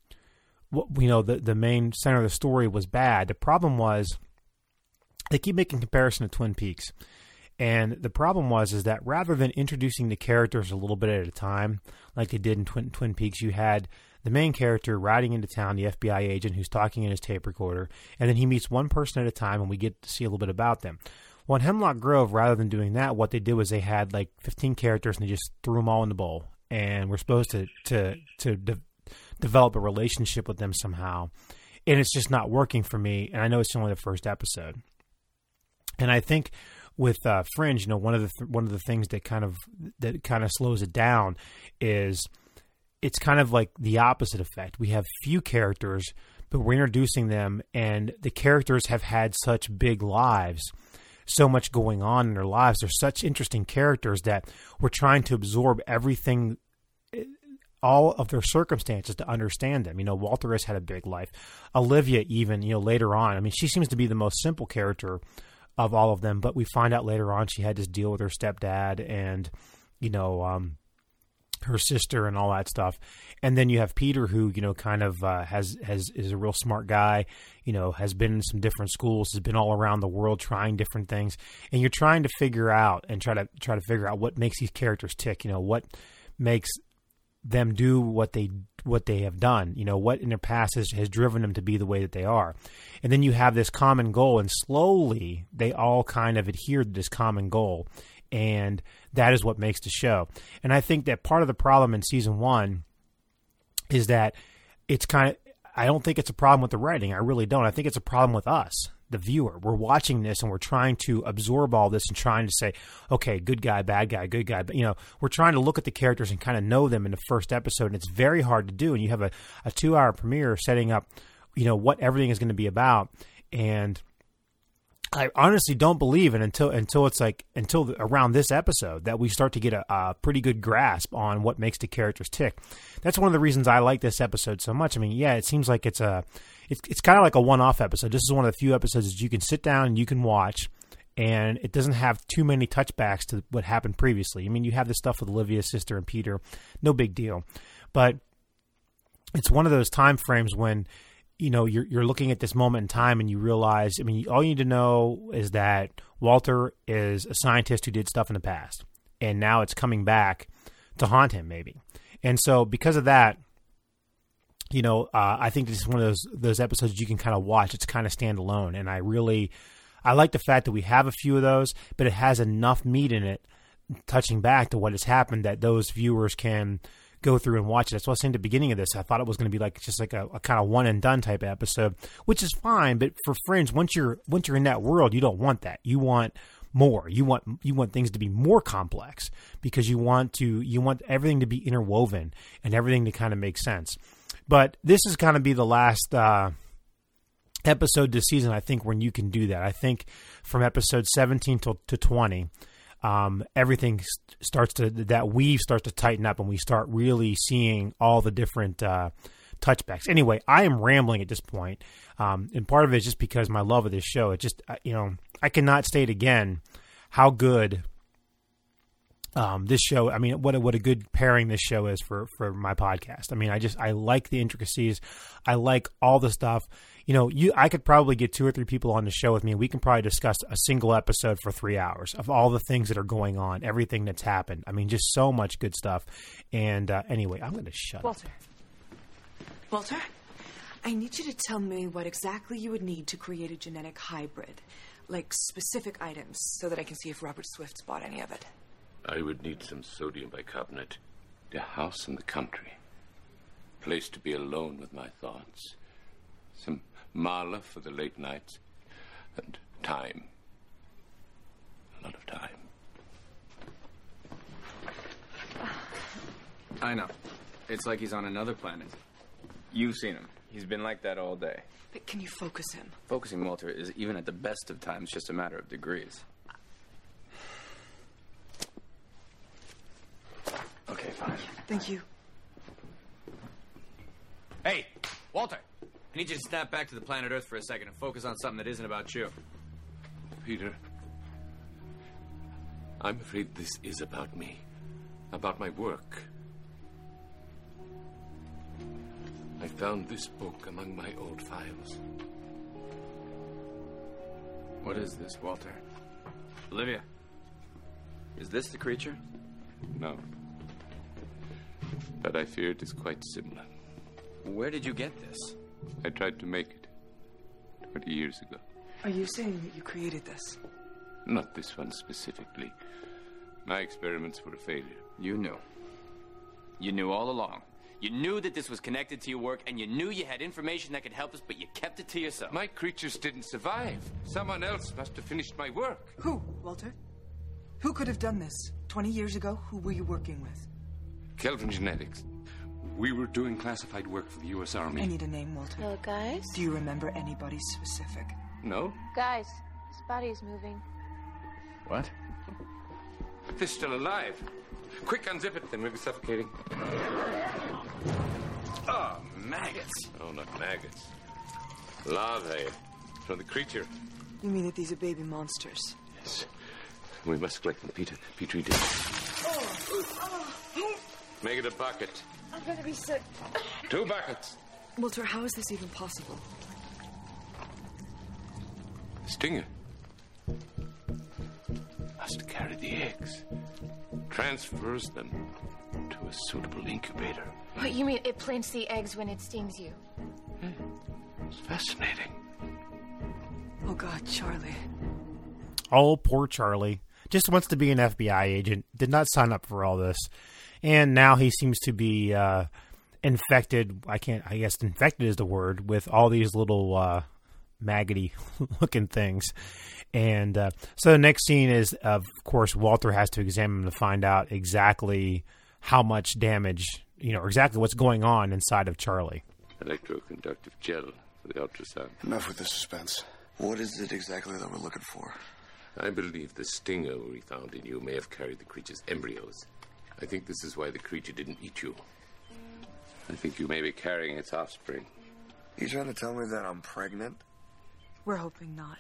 you know, the, the main center of the story was bad. The problem was they keep making comparison to Twin Peaks. And the problem was is that rather than introducing the characters a little bit at a time, like they did in Twin, Twin Peaks, you had the main character riding into town, the F B I agent who's talking in his tape recorder, and then he meets one person at a time, and we get to see a little bit about them. Well, in Hemlock Grove, rather than doing that, what they did was they had like fifteen characters and they just threw them all in the bowl. And we're supposed to to to de- develop a relationship with them somehow. And it's just not working for me. And I know it's only the first episode. And I think with uh, Fringe, you know, one of the th- one of the things that kind of that kind of slows it down is it's kind of like the opposite effect. We have few characters, but we're introducing them, and the characters have had such big lives. So much going on in their lives. They're such interesting characters that we're trying to absorb everything, all of their circumstances to understand them. You know, Walter has had a big life. Olivia, even, you know, later on, I mean, she seems to be the most simple character of all of them, but we find out later on she had this deal with her stepdad and, you know, um, her sister and all that stuff. And then you have Peter, who, you know, kind of uh, has, has is a real smart guy, you know, has been in some different schools, has been all around the world trying different things. And you're trying to figure out and try to try to figure out what makes these characters tick, you know, what makes them do what they what they have done, you know, what in their past has, has driven them to be the way that they are. And then you have this common goal, and slowly they all kind of adhere to this common goal. And that is what makes the show. And I think that part of the problem in season one is that it's kind of, I don't think it's a problem with the writing. I really don't. I think it's a problem with us, the viewer. We're watching this and we're trying to absorb all this and trying to say, okay, good guy, bad guy, good guy. But, you know, we're trying to look at the characters and kind of know them in the first episode. And it's very hard to do. And you have a, a two hour premiere setting up, you know, what everything is going to be about. And I honestly don't believe it until until it's like until the, around this episode that we start to get a, a pretty good grasp on what makes the characters tick. That's one of the reasons I like this episode so much. I mean, yeah, it seems like it's a it's it's kind of like a one-off episode. This is one of the few episodes that you can sit down and you can watch, and it doesn't have too many touchbacks to what happened previously. I mean, you have this stuff with Olivia's sister and Peter, no big deal, but it's one of those time frames when, you know, you're you're looking at this moment in time and you realize, I mean, all you need to know is that Walter is a scientist who did stuff in the past, and now it's coming back to haunt him, maybe. And so because of that, you know, uh, I think this is one of those those episodes you can kind of watch. It's kind of standalone, and I really, I like the fact that we have a few of those, but it has enough meat in it, touching back to what has happened, that those viewers can go through and watch it. That's what I was saying at the beginning of this. I thought it was going to be like just like a, a kind of one and done type episode, which is fine. But for Fringe, once you're once you're in that world, you don't want that. You want more. You want you want things to be more complex, because you want to you want everything to be interwoven and everything to kind of make sense. But this is going to be the last uh, episode this season, I think, when you can do that. I think from episode seventeen to, to twenty. Um, everything st- starts to, that weave starts to tighten up, and we start really seeing all the different uh, touchbacks. Anyway, I am rambling at this point, um, and part of it is just because my love of this show. It just, uh, you know, I cannot state again how good um, this show. I mean, what a, what a good pairing this show is for for my podcast. I mean, I just I like the intricacies. I like all the stuff. you know, you I could probably get two or three people on the show with me, and we can probably discuss a single episode for three hours of all the things that are going on, everything that's happened. I mean, just so much good stuff. And uh, anyway, I'm going to shut Walter. up. Walter, I need you to tell me what exactly you would need to create a genetic hybrid. Like specific items, so that I can see if Robert Swift's bought any of it. I would need some sodium bicarbonate, a house in the country, a place to be alone with my thoughts, some mala for the late nights, and time. A lot of time. I know. It's like he's on another planet. You've seen him. He's been like that all day. But can you focus him? Focusing Walter is, even at the best of times, just a matter of degrees. Okay, fine. Thank you. Hey, Walter! I need you to snap back to the planet Earth for a second and focus on something that isn't about you. Peter, I'm afraid this is about me, about my work. I found this book among my old files. What is this, Walter? Olivia, is this the creature? No. But I fear it is quite similar. Where did you get this? I tried to make it twenty years ago. Are you saying that you created this? Not this one specifically. My experiments were a failure. You knew. You knew all along. You knew that this was connected to your work, and you knew you had information that could help us, but you kept it to yourself. My creatures didn't survive. Someone else must have finished my work. Who, Walter? Who could have done this? Twenty years ago, who were you working with? Kelvin Genetics. We were doing classified work for the U S Army. I need a name, Walter. Hello, guys? Do you remember anybody specific? No? Guys, his body's moving. What? They're still alive. Quick, unzip it, then we'll be suffocating. Oh, maggots. Oh, not maggots. Larvae from the creature. You mean that these are baby monsters? Yes. We must collect them, Peter. Petri dish. Oh. Oh. Make it a bucket. I'm gonna be sick. Two buckets. Walter, how is this even possible? Stinger. Must carry the eggs. Transfers them to a suitable incubator. What, you mean it plants the eggs when it stings you? Yeah. It's fascinating. Oh, God, Charlie. Oh, poor Charlie. Just wants to be an F B I agent. Did not sign up for all this. And now he seems to be uh, infected. I can't, I guess infected is the word, with all these little uh, maggoty looking things. And uh, so the next scene is, of course, Walter has to examine to find out exactly how much damage, you know, or exactly what's going on inside of Charlie. Electroconductive gel for the ultrasound. Enough with the suspense. What is it exactly that we're looking for? I believe the stinger we found in you may have carried the creature's embryos. I think this is why the creature didn't eat you. I think you may be carrying its offspring. You trying to tell me that I'm pregnant? We're hoping not.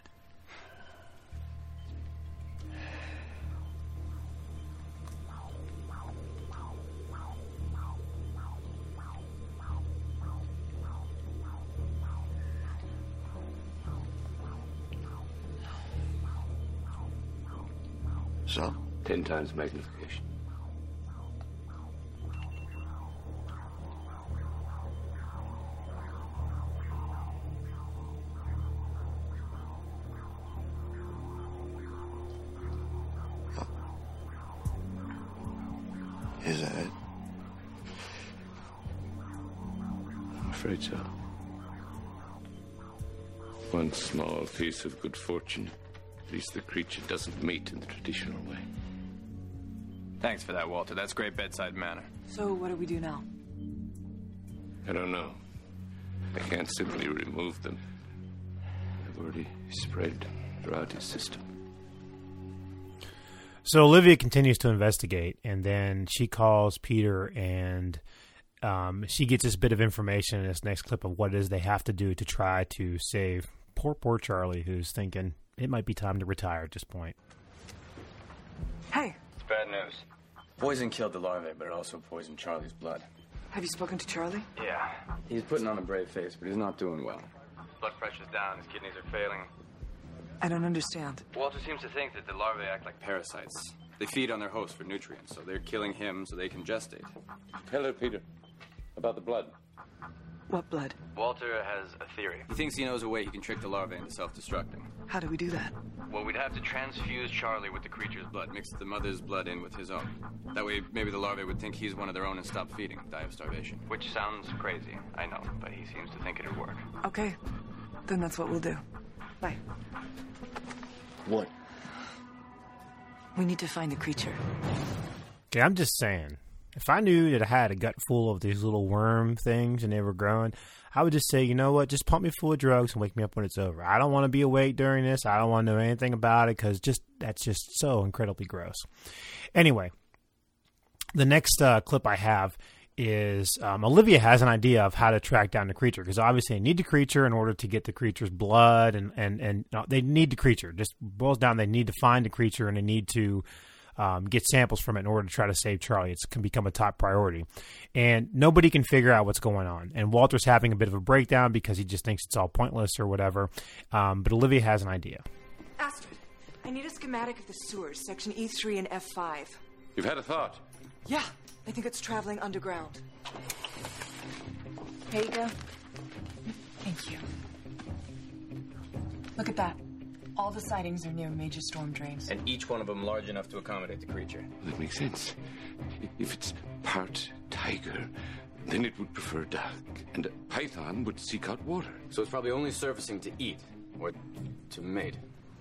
So? Ten times magnification. Is that it? I'm afraid so. One small piece of good fortune. At least the creature doesn't mate in the traditional way. Thanks for that, Walter. That's great bedside manner. So what do we do now? I don't know. I can't simply remove them. They've already spread throughout his system. So Olivia continues to investigate, and then she calls Peter, and um, she gets this bit of information in this next clip of what it is they have to do to try to save poor, poor Charlie, who's thinking it might be time to retire at this point. Hey. It's bad news. Poison killed the larvae, but it also poisoned Charlie's blood. Have you spoken to Charlie? Yeah. He's putting on a brave face, but he's not doing well. blood pressure's down, his kidneys are failing. I don't understand. Walter seems to think that the larvae act like parasites. They feed on their host for nutrients, so they're killing him so they can gestate. Tell her, Peter, about the blood. What blood? Walter has a theory. He thinks he knows a way he can trick the larvae into self-destructing. How do we do that? Well, we'd have to transfuse Charlie with the creature's blood, mix the mother's blood in with his own. That way, maybe the larvae would think he's one of their own and stop feeding, die of starvation. Which sounds crazy, I know, but he seems to think it'd work. Okay, then that's what we'll do. Bye. What? We need to find the creature. Okay, I'm just saying, if I knew that I had a gut full of these little worm things and they were growing, I would just say, you know what, just pump me full of drugs and wake me up when it's over. I don't want to be awake during this. I don't want to know anything about it because just that's just so incredibly gross. Anyway, the next uh, clip I have is um, Olivia has an idea of how to track down the creature because obviously they need the creature in order to get the creature's blood and, and, and no, they need the creature. Just boils down, they need to find the creature and they need to Um, get samples from it in order to try to save Charlie. It can become a top priority. And nobody can figure out what's going on. And Walter's having a bit of a breakdown because he just thinks it's all pointless or whatever. Um, but Olivia has an idea. Astrid, I need a schematic of the sewers, section E three and F five. You've had a thought? Yeah, I think it's traveling underground. Here you go. Thank you. Look at that. All the sightings are near major storm drains. And each one of them large enough to accommodate the creature. That makes sense. If it's part tiger, then it would prefer dark. And a python would seek out water. So it's probably only surfacing to eat. Or to mate.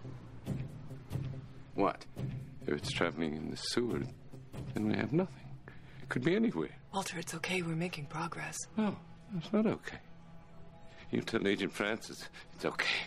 What? If it's traveling in the sewer, then we have nothing. It could be anywhere. Walter, it's okay. We're making progress. No, it's not okay. You tell Agent Francis it's okay.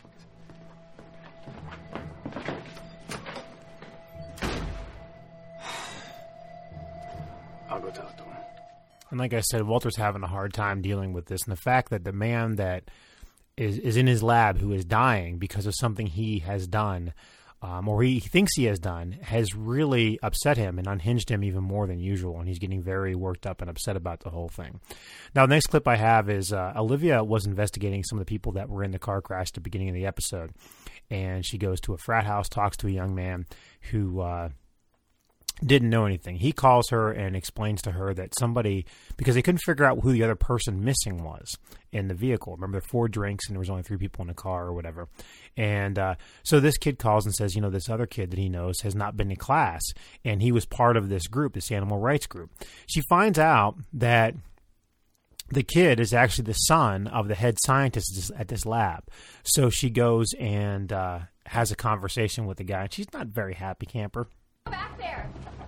I'll go talk to him. And like I said, Walter's having a hard time dealing with this. And the fact that the man that is, is in his lab who is dying because of something he has done, um, or he thinks he has done, has really upset him and unhinged him even more than usual. And he's getting very worked up and upset about the whole thing. Now, the next clip I have is uh, Olivia was investigating some of the people that were in the car crash at the beginning of the episode. And she goes to a frat house, talks to a young man who uh, didn't know anything. He calls her and explains to her that somebody, because they couldn't figure out who the other person missing was in the vehicle. Remember, there were four drinks and there was only three people in the car or whatever. And uh, so this kid calls and says, you know, this other kid that he knows has not been in class. And he was part of this group, this animal rights group. She finds out that the kid is actually the son of the head scientist at this lab. So she goes and uh, has a conversation with the guy. And she's not very happy camper. Back there.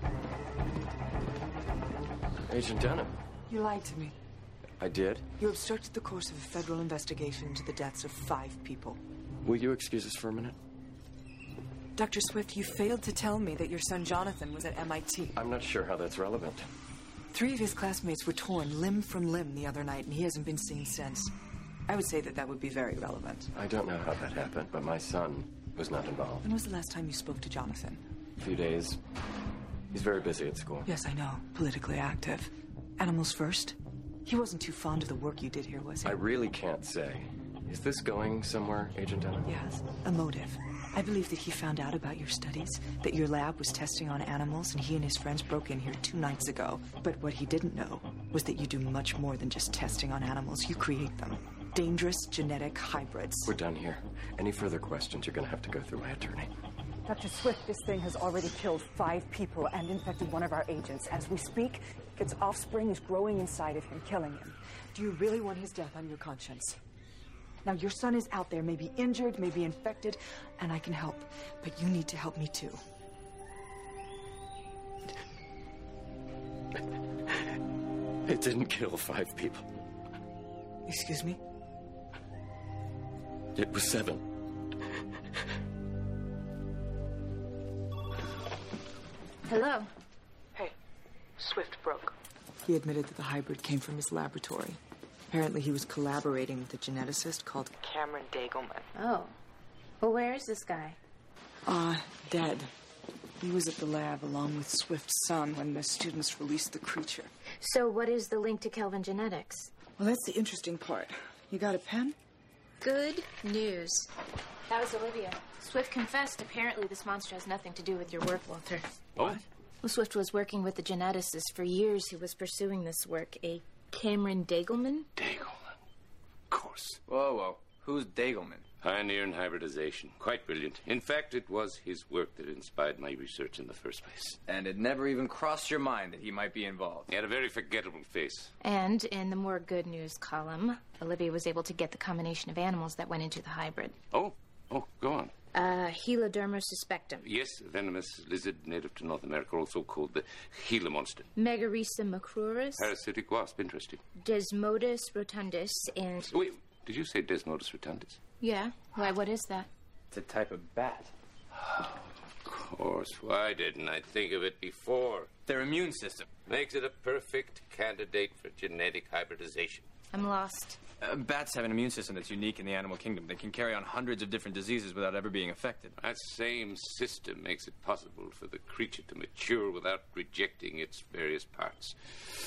Agent Denham. You lied to me. I did? You obstructed the course of a federal investigation into the deaths of five people. Will you excuse us for a minute? Doctor Swift, you failed to tell me that your son Jonathan was at M I T. I'm not sure how that's relevant. Three of his classmates were torn limb from limb the other night, and he hasn't been seen since. I would say that that would be very relevant. I don't know how that happened, but my son was not involved. When was the last time you spoke to Jonathan? A few days. He's very busy at school. Yes, I know. Politically active. Animals first? He wasn't too fond of the work you did here, was he? I really can't say. Is this going somewhere, Agent Denham? Yes. A motive. I believe that he found out about your studies, that your lab was testing on animals, and he and his friends broke in here two nights ago. But what he didn't know was that you do much more than just testing on animals. You create them. Dangerous genetic hybrids. We're done here. Any further questions, you're going to have to go through my attorney. Doctor Swift, this thing has already killed five people and infected one of our agents. As we speak, its offspring is growing inside of him, killing him. Do you really want his death on your conscience? Now, your son is out there, maybe injured, maybe infected, and I can help. But you need to help me, too. It didn't kill five people. Excuse me? It was seven. Hello. Hey, Swift broke. He admitted that the hybrid came from his laboratory. Apparently he was collaborating with a geneticist called Cameron Dagelman. Oh. Well, where is this guy? Ah, uh, dead. He was at the lab along with Swift's son when the students released the creature. So what is the link to Kelvin Genetics? Well, that's the interesting part. You got a pen? Good news. That was Olivia. Swift confessed apparently this monster has nothing to do with your work, Walter. What? Well, Swift was working with the geneticist for years. He was pursuing this work. A Cameron Dagelman? Dagelman. Of course. Whoa, whoa. Who's Dagelman? Pioneer in hybridization. Quite brilliant. In fact, it was his work that inspired my research in the first place. And it never even crossed your mind that he might be involved. He had a very forgettable face. And in the more good news column, Olivia was able to get the combination of animals that went into the hybrid. Oh, oh, go on. Uh, Heloderma suspectum. Yes, a venomous lizard native to North America, also called the Gila monster. Megarisa macrurus. Parasitic wasp, interesting. Desmodus rotundus and... Wait, did you say Desmodus rotundus? Yeah. Why, what is that? It's a type of bat. Of course. Why didn't I think of it before? Their immune system makes it a perfect candidate for genetic hybridization. I'm lost. Uh, bats have an immune system that's unique in the animal kingdom. They can carry on hundreds of different diseases without ever being affected. That same system makes it possible for the creature to mature without rejecting its various parts.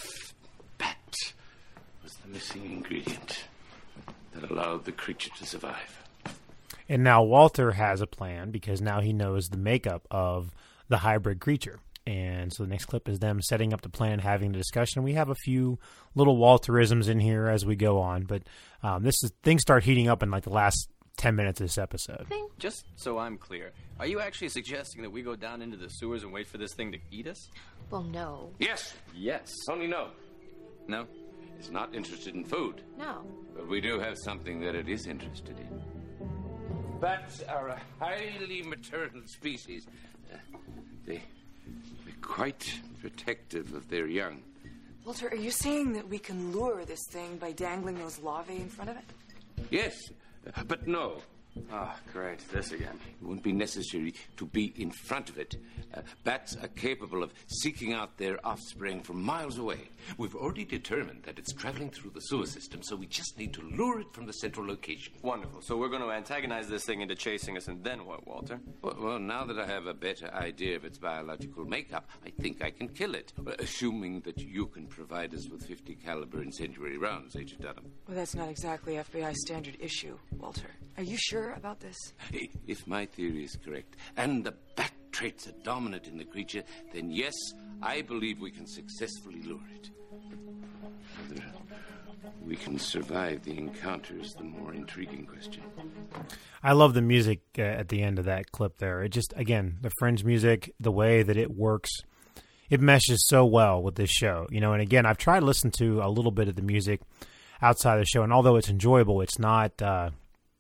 Bat was the missing ingredient that allowed the creature to survive. And now Walter has a plan because now he knows the makeup of the hybrid creature. And so the next clip is them setting up the plan, having the discussion. We have a few little Walterisms in here as we go on, but um, this is things start heating up in like the last ten minutes of this episode. Just so I'm clear, are you actually suggesting that we go down into the sewers and wait for this thing to eat us? Well, no. Yes. Yes. Only no. No? It's not interested in food. No. But we do have something that it is interested in. Bats are a highly maternal species. Uh, they... quite protective of their young. Walter, are you saying that we can lure this thing by dangling those larvae in front of it? Yes, uh, but no. Ah, oh, great. This again. It won't be necessary to be in front of it. Uh, bats are capable of seeking out their offspring from miles away. We've already determined that it's traveling through the sewer system, so we just need to lure it from the central location. Wonderful. So we're going to antagonize this thing into chasing us, and then what, Walter? Well, well, now that I have a better idea of its biological makeup, I think I can kill it, uh, assuming that you can provide us with fifty caliber incendiary rounds, Agent Dunham. Well, that's not exactly F B I standard issue, Walter. Are you sure about this? If my theory is correct, and the bat traits are dominant in the creature, then yes, I believe we can successfully lure it. Whether we can survive the encounter is the more intriguing question. I love the music uh, at the end of that clip there. It just, again, the Fringe music, the way that it works, it meshes so well with this show. You know, and again, I've tried to listen to a little bit of the music outside the show, and although it's enjoyable, it's not... Uh,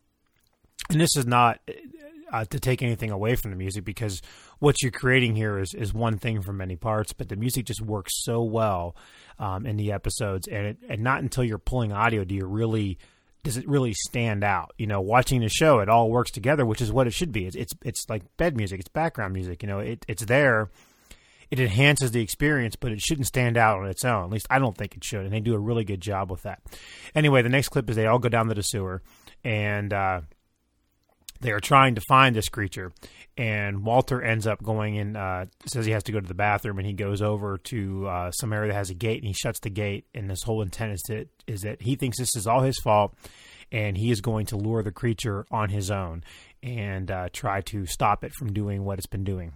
And this is not uh, to take anything away from the music, because what you're creating here is, is one thing from many parts, but the music just works so well um, in the episodes, and it, and not until you're pulling audio do you really does it really stand out. You know, watching the show, it all works together, which is what it should be. It's it's, it's like bed music, it's background music. You know, it it's there. It enhances the experience, but it shouldn't stand out on its own. At least I don't think it should, and they do a really good job with that. Anyway, the next clip is they all go down to the sewer, and uh, they are trying to find this creature, and Walter ends up going in, uh, says he has to go to the bathroom, and he goes over to uh, some area that has a gate, and he shuts the gate, and this whole intent is, to, is that he thinks this is all his fault, and he is going to lure the creature on his own and uh, try to stop it from doing what it's been doing.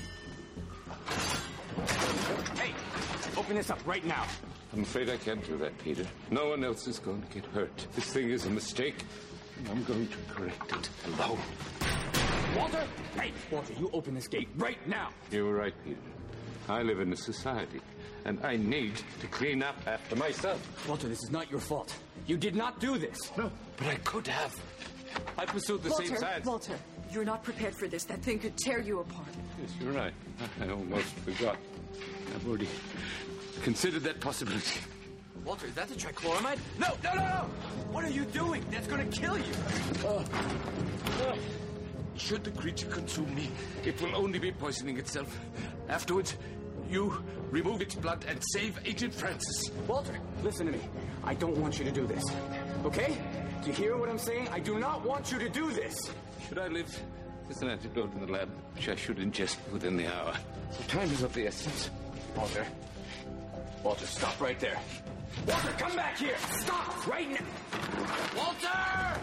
Hey, open this up right now. I'm afraid I can't do that, Peter. No one else is going to get hurt. This thing is a mistake. I'm going to correct it alone. Walter! Hey, Walter, you open this gate right now. You were right, Peter. I live in a society, and I need to clean up after myself. Walter, this is not your fault. You did not do this. No, but I could have. I pursued the Walter, same science. Walter, you're not prepared for this. That thing could tear you apart. Yes, you're right. I almost forgot. I've already considered that possibility. Walter, is that the trichloramide? No, no, no, no! What are you doing? That's gonna kill you! Uh, uh, should the creature consume me, it will only be poisoning itself. Afterwards, you remove its blood and save Agent Francis. Walter, listen to me. I don't want you to do this. Okay? Do you hear what I'm saying? I do not want you to do this. Should I live? There's an antidote in the lab, which I should ingest within the hour. So time is of the essence. Walter. Walter, stop right there. Walter, come back here! Stop right now! Walter!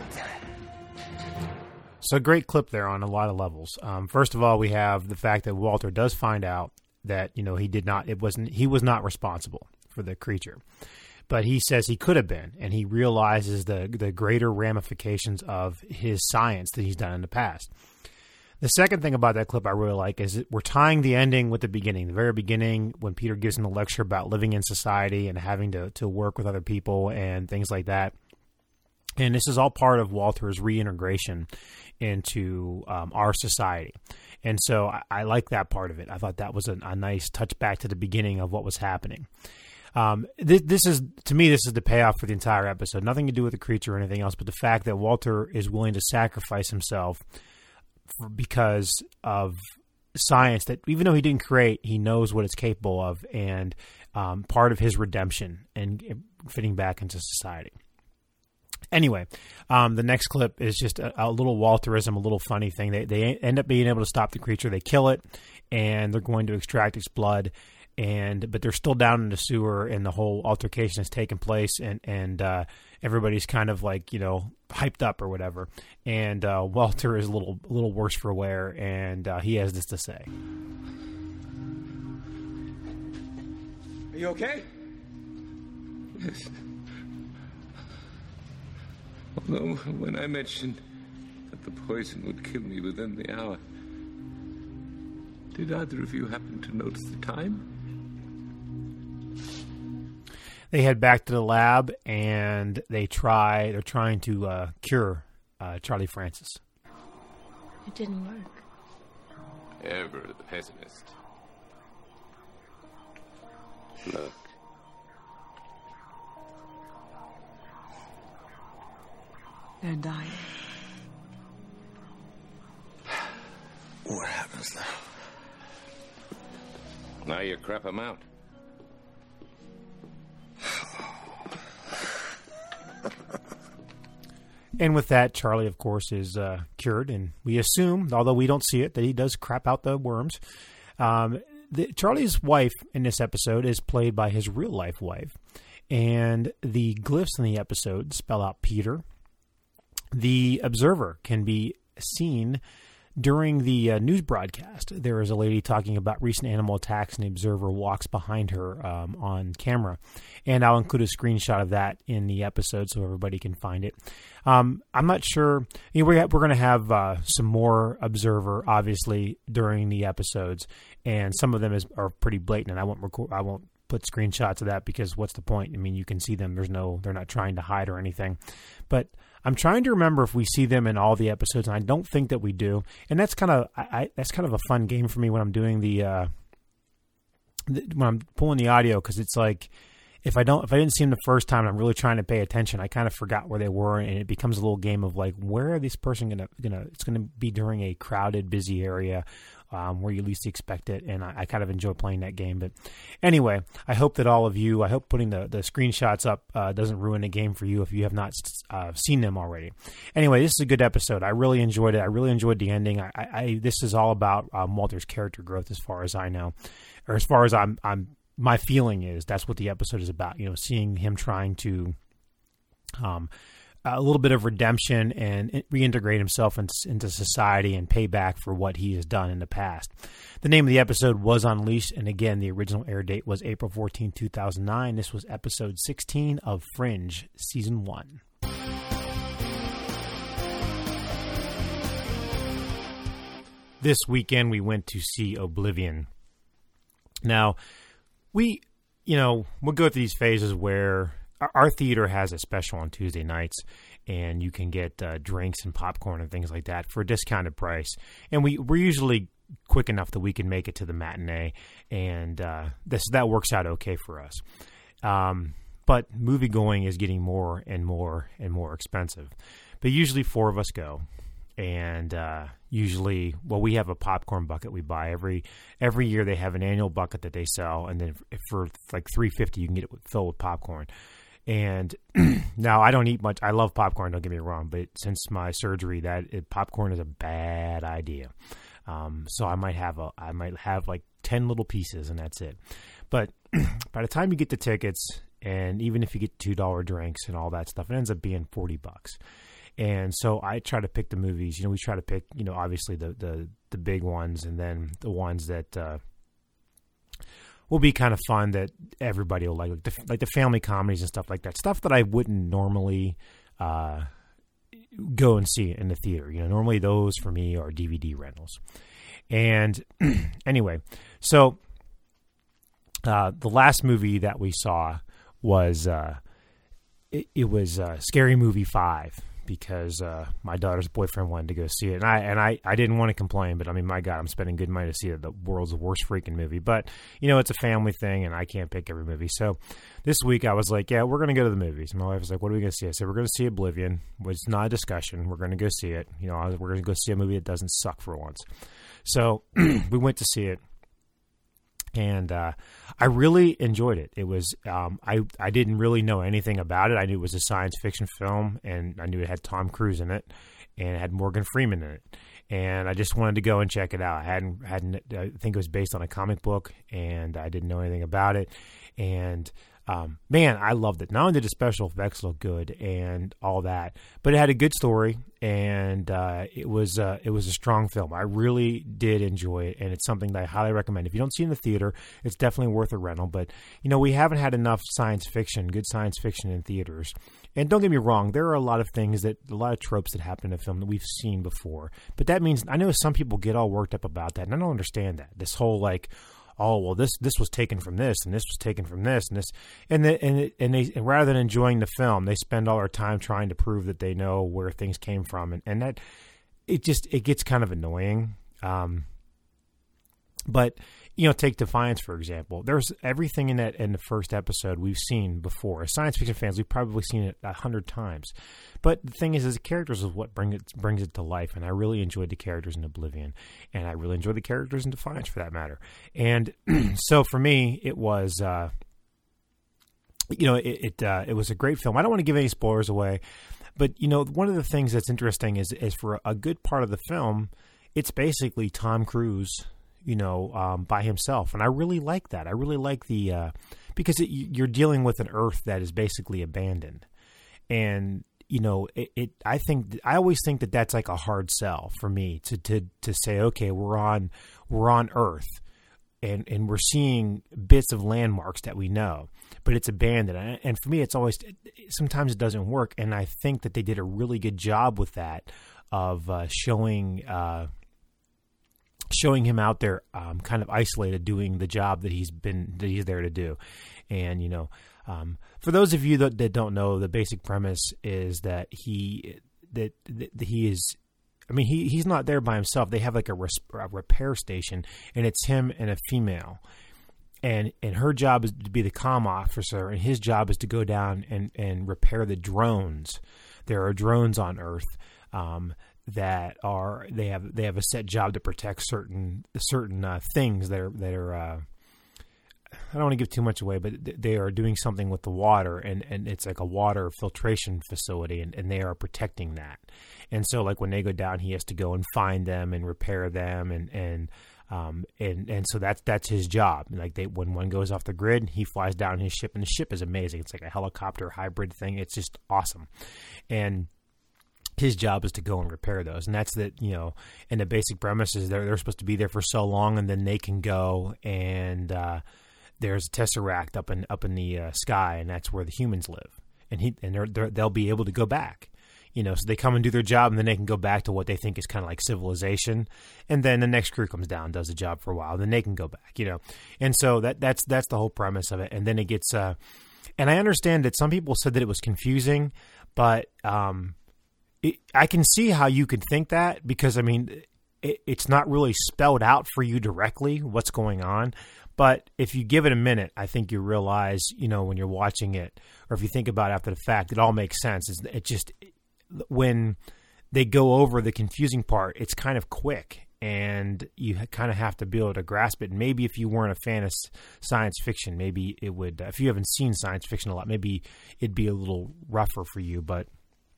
So great clip there on a lot of levels. Um, first of all, we have the fact that Walter does find out that, you know, he did not, it wasn't, he was not responsible for the creature. But he says he could have been, and he realizes the the greater ramifications of his science that he's done in the past. The second thing about that clip I really like is that we're tying the ending with the beginning. The very beginning, when Peter gives him the lecture about living in society and having to, to work with other people and things like that. And this is all part of Walter's reintegration into um, our society. And so I, I like that part of it. I thought that was a, a nice touch back to the beginning of what was happening. Um, this, this is, to me, this is the payoff for the entire episode. Nothing to do with the creature or anything else, but the fact that Walter is willing to sacrifice himself for, because of science that, even though he didn't create, he knows what it's capable of, and um, part of his redemption and fitting back into society. Anyway, um, the next clip is just a, a little Walterism, a little funny thing. They they end up being able to stop the creature. They kill it, and they're going to extract its blood. And but they're still down in the sewer, and the whole altercation has taken place, and and uh, everybody's kind of like, you know, hyped up or whatever. And uh, Walter is a little a little worse for wear, and uh, he has this to say. Are you okay? Yes. Although when I mentioned that the poison would kill me within the hour, did either of you happen to notice the time? They head back to the lab, and they try. They're trying to uh, cure uh, Charlie Francis. It didn't work. Ever the pessimist. Look. They're dying. What happens now? Now you crap them out. And with that, Charlie, of course, is uh, cured, and we assume, although we don't see it, that he does crap out the worms. Um, the, Charlie's wife in this episode is played by his real-life wife, and the glyphs in the episode spell out Peter. The Observer can be seen during the uh, news broadcast. There is a lady talking about recent animal attacks, and the Observer walks behind her um, on camera. And I'll include a screenshot of that in the episode so everybody can find it. Um, I'm not sure. You know, we're we're going to have uh, some more Observer, obviously, during the episodes, and some of them is are pretty blatant. And I won't record. I won't put screenshots of that because what's the point? I mean, you can see them. There's no. They're not trying to hide or anything. But I'm trying to remember if we see them in all the episodes, and I don't think that we do. And that's kind of I, I that's kind of a fun game for me when I'm doing the, uh, the when I'm pulling the audio, because it's like if I don't if I didn't see them the first time and I'm really trying to pay attention, I kind of forgot where they were, and it becomes a little game of like, where are this person gonna gonna it's gonna be during a crowded, busy area. Um, where you least expect it, and I, I kind of enjoy playing that game. But anyway, I hope that all of you, I hope putting the, the screenshots up uh, doesn't ruin the game for you if you have not uh, seen them already. Anyway, this is a good episode. I really enjoyed it. I really enjoyed the ending. I, I this is all about um, Walter's character growth, as far as I know, or as far as I'm. I'm my feeling is that's what the episode is about. You know, seeing him trying to. Um, a little bit of redemption and reintegrate himself in, into society and pay back for what he has done in the past. The name of the episode was Unleashed, and again, the original air date was April fourteenth, two thousand nine. This was episode sixteen of Fringe, Season one. This weekend, we went to see Oblivion. Now, we, you know, we'll go through these phases where our theater has a special on Tuesday nights, and you can get uh, drinks and popcorn and things like that for a discounted price. And we, we're usually quick enough that we can make it to the matinee, and uh, this that works out okay for us. Um, but movie going is getting more and more and more expensive. But usually four of us go. And uh, usually, well, we have a popcorn bucket we buy every every year. They have an annual bucket that they sell, and then for like three fifty, you can get it filled with popcorn. And now I don't eat much. I love popcorn. Don't get me wrong, but since my surgery, that it, popcorn is a bad idea. Um, so I might have a I might have like ten little pieces, and that's it. But by the time you get the tickets, And even if you get two dollar drinks and all that stuff, it ends up being forty bucks. And so I try to pick the movies. You know, we try to pick, you know, obviously the the, the big ones, and then the ones that uh, will be kind of fun that everybody will like, like the, like the family comedies and stuff like that. Stuff that I wouldn't normally uh, go and see in the theater. You know, normally those for me are D V D rentals. And anyway, so uh, the last movie that we saw was uh, it, it was uh, Scary Movie five, because uh, my daughter's boyfriend wanted to go see it, and I and I, I didn't want to complain, but I mean, my God, I'm spending good money to see it, the world's worst freaking movie. But you know, it's a family thing, and I can't pick every movie. So this week I was like, yeah, we're going to go to the movies. And my wife was like, what are we going to see? I said, we're going to see Oblivion. It's not a discussion. We're going to go see it. You know, we're going to go see a movie that doesn't suck for once. So we went to see it, and uh, I really enjoyed it. It was um, I I didn't really know anything about it. I knew it was a science fiction film, and I knew it had Tom Cruise in it, and it had Morgan Freeman in it. And I just wanted to go and check it out. I hadn't hadn't I think it was based on a comic book, and I didn't know anything about it. And Um, man, I loved it. Not only did the special effects look good and all that, but it had a good story, and uh, it was uh, it was a strong film. I really did enjoy it, and it's something that I highly recommend. If you don't see it in the theater, it's definitely worth a rental. But you know, we haven't had enough science fiction, good science fiction in theaters. And don't get me wrong, there are a lot of things that, a lot of tropes that happen in a film that we've seen before. But that means, I know some people get all worked up about that, and I don't understand that. This whole like, oh, well, this this was taken from this, and this was taken from this, and this, and the, and it, and they, and rather than enjoying the film, they spend all their time trying to prove that they know where things came from, and, and that it just it gets kind of annoying. Um, but you know, take Defiance for example. There's everything in that in the first episode we've seen before. As science fiction fans, we've probably seen it a hundred times. But the thing is, is the characters is what brings it brings it to life, and I really enjoyed the characters in Oblivion, and I really enjoyed the characters in Defiance for that matter. And so for me, it was, uh, you know, it it, uh, it was a great film. I don't want to give any spoilers away, but you know, one of the things that's interesting is is for a good part of the film, it's basically Tom Cruise, you know, um, by himself. And I really like that. I really like the, uh, because it, you're dealing with an Earth that is basically abandoned. And, you know, it, it, I think, I always think that that's like a hard sell for me to, to, to say, okay, we're on, we're on Earth and, and we're seeing bits of landmarks that we know, but it's abandoned. And for me, it's always, sometimes it doesn't work. And I think that they did a really good job with that of, uh, showing, uh, showing him out there um, kind of isolated doing the job that he's been that he's there to do. And you know, um, for those of you that, that don't know, the basic premise is that he that, that he is I mean he he's not there by himself. They have like a, res, a repair station, and it's him and a female, and and her job is to be the comm officer, and his job is to go down and and repair the drones. There are drones on Earth um that are they have they have a set job to protect certain certain uh, things that are that are uh, I don't want to give too much away, but they are doing something with the water, and, and it's like a water filtration facility, and, and they are protecting that. And so like when they go down, he has to go and find them and repair them, and and um and and so that's that's his job. Like they when one goes off the grid, he flies down his ship, and the ship is amazing. It's like a helicopter hybrid thing. It's just awesome. And his job is to go and repair those. And that's that, you know, and the basic premise is they're, they're supposed to be there for so long, and then they can go and, uh, there's a Tesseract up in, up in the uh, sky, and that's where the humans live. And he, and they're, they're, they'll be able to go back, you know, so they come and do their job, and then they can go back to what they think is kind of like civilization. And then the next crew comes down, does the job for a while, and then they can go back, you know? And so that, that's, that's the whole premise of it. And then it gets, uh, and I understand that some people said that it was confusing, but, um, It, I can see how you could think that, because I mean, it, it's not really spelled out for you directly what's going on. But if you give it a minute, I think you realize, you know, when you're watching it, or if you think about it after the fact, it all makes sense. It's, it just, when they go over the confusing part, it's kind of quick, and you kind of have to be able to grasp it. And maybe if you weren't a fan of science fiction, maybe it would, if you haven't seen science fiction a lot, maybe it'd be a little rougher for you. But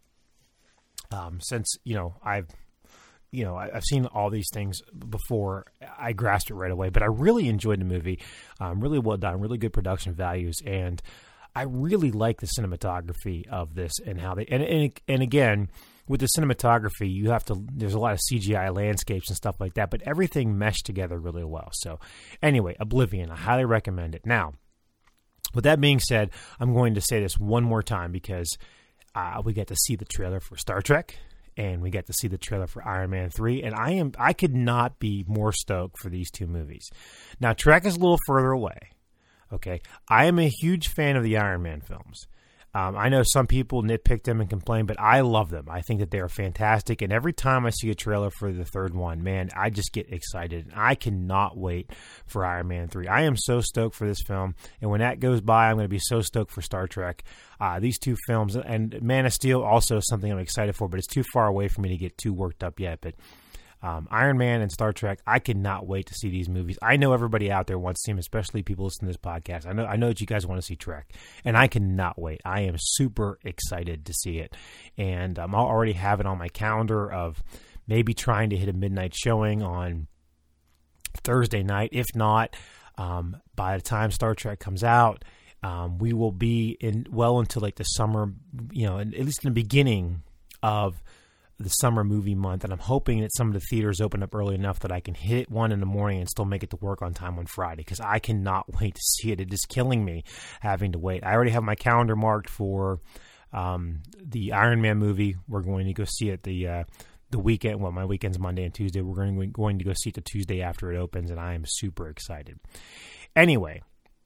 Um, since, you know, I've, you know, I, I've seen all these things before, I grasped it right away, but I really enjoyed the movie. Um, really well done, really good production values. And I really like the cinematography of this and how they and and, and again with the cinematography you have to there's a lot of C G I landscapes and stuff like that, but everything meshed together really well. So anyway, Oblivion, I highly recommend it. Now, with that being said, I'm going to say this one more time because uh, we get to see the trailer for Star Trek. And we get to see the trailer for Iron Man three, and I am I could not be more stoked for these two movies. Now, Trek is a little further away, okay? I am a huge fan of the Iron Man films. Um, I know some people nitpick them and complain, but I love them. I think that they are fantastic, and every time I see a trailer for the third one, man, I just get excited. I cannot wait for Iron Man three. I am so stoked for this film, and when that goes by, I'm going to be so stoked for Star Trek. Uh, these two films, and Man of Steel also is something I'm excited for, but it's too far away for me to get too worked up yet. But um, Iron Man and Star Trek, I cannot wait to see these movies. I know everybody out there wants to see them, especially people listening to this podcast. I know I know that you guys want to see Trek, and I cannot wait. I am super excited to see it, and um, I'll already have it on my calendar of maybe trying to hit a midnight showing on Thursday night. If not, um, by the time Star Trek comes out, Um, we will be in well into like the summer, you know, at least in the beginning of the summer movie month. And I'm hoping that some of the theaters open up early enough that I can hit one in the morning and still make it to work on time on Friday, because I cannot wait to see it. It is killing me having to wait. I already have my calendar marked for um, the Iron Man movie. We're going to go see it the uh, the weekend. Well, my weekend's Monday and Tuesday. We're going to, going to go see it the Tuesday after it opens, and I am super excited. Anyway,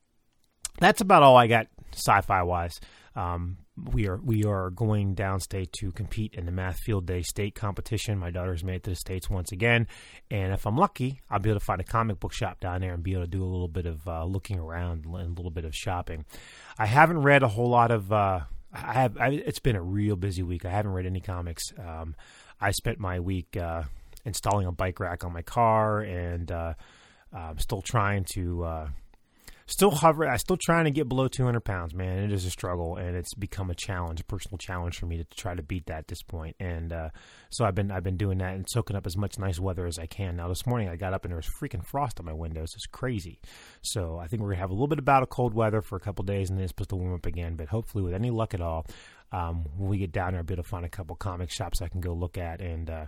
that's about all I got sci-fi wise. Um, we are we are going downstate to compete in the Math Field Day state competition. My daughter's made it to the States once again, and if I'm lucky, I'll be able to find a comic book shop down there and be able to do a little bit of uh, looking around and a little bit of shopping. I haven't read a whole lot of. Uh, I have. I, it's been a real busy week. I haven't read any comics. Um, I spent my week uh, installing a bike rack on my car, and uh, I'm still trying to. Uh, Still hover. I'm still trying to get below two hundred pounds, man. It is a struggle, and it's become a challenge, a personal challenge for me to try to beat that at this point. And uh, so I've been I've been doing that and soaking up as much nice weather as I can. Now this morning I got up and there was freaking frost on my windows. It's crazy. So I think we're gonna have a little bit of bout of cold weather for a couple days, and then it's supposed to warm up again. But hopefully, with any luck at all, um, when we get down there, I'll be able to find a couple comic shops I can go look at and uh,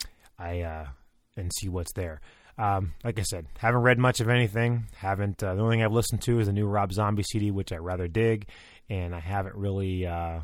I uh, and see what's there. Um, like I said, haven't read much of anything. Haven't. Uh, the only thing I've listened to is the new Rob Zombie C D, which I rather dig, and I haven't really. Uh,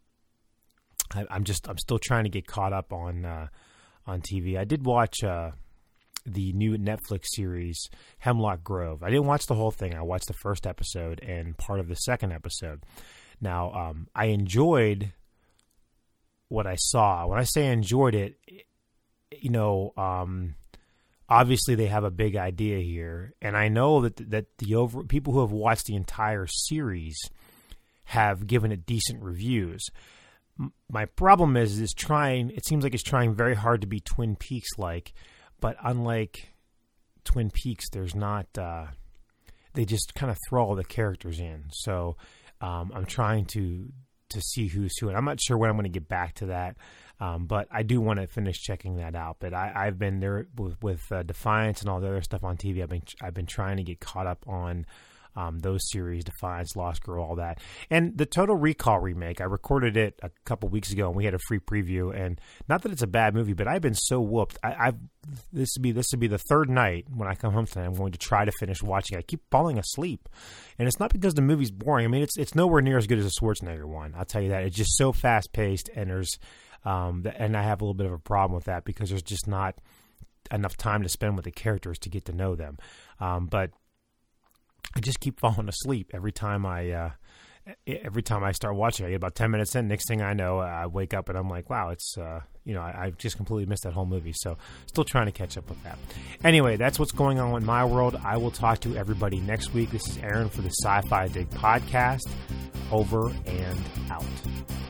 I, I'm just. I'm still trying to get caught up on uh, on T V. I did watch uh, the new Netflix series Hemlock Grove. I didn't watch the whole thing. I watched the first episode and part of the second episode. Now, um, I enjoyed what I saw. When I say enjoyed it, you know. Um, Obviously, they have a big idea here, and I know that that the over people who have watched the entire series have given it decent reviews. M- my problem is, is trying. It seems like it's trying very hard to be Twin Peaks like, but unlike Twin Peaks, there's not. Uh, they just kind of throw all the characters in. So um, I'm trying to to see who's who, and I'm not sure when I'm going to get back to that. Um, but I do want to finish checking that out. But I, I've been there with, with uh, Defiance and all the other stuff on T V. I've been I've been trying to get caught up on um, those series, Defiance, Lost Girl, all that. And the Total Recall remake, I recorded it a couple weeks ago, and we had a free preview. And not that it's a bad movie, but I've been so whooped. I, I've this would be this would be the third night when I come home tonight. I'm going to try to finish watching it. I keep falling asleep, and it's not because the movie's boring. I mean, it's it's nowhere near as good as a Schwarzenegger one. I'll tell you that. It's just so fast paced, and there's Um, and I have a little bit of a problem with that because there's just not enough time to spend with the characters to get to know them. Um, but I just keep falling asleep every time I uh, every time I start watching. I get about ten minutes in. Next thing I know, I wake up and I'm like, wow, it's uh, you know, I, I just completely missed that whole movie. So still trying to catch up with that. Anyway, that's what's going on in my world. I will talk to everybody next week. This is Aaron for the Sci-Fi Dig podcast. Over and out.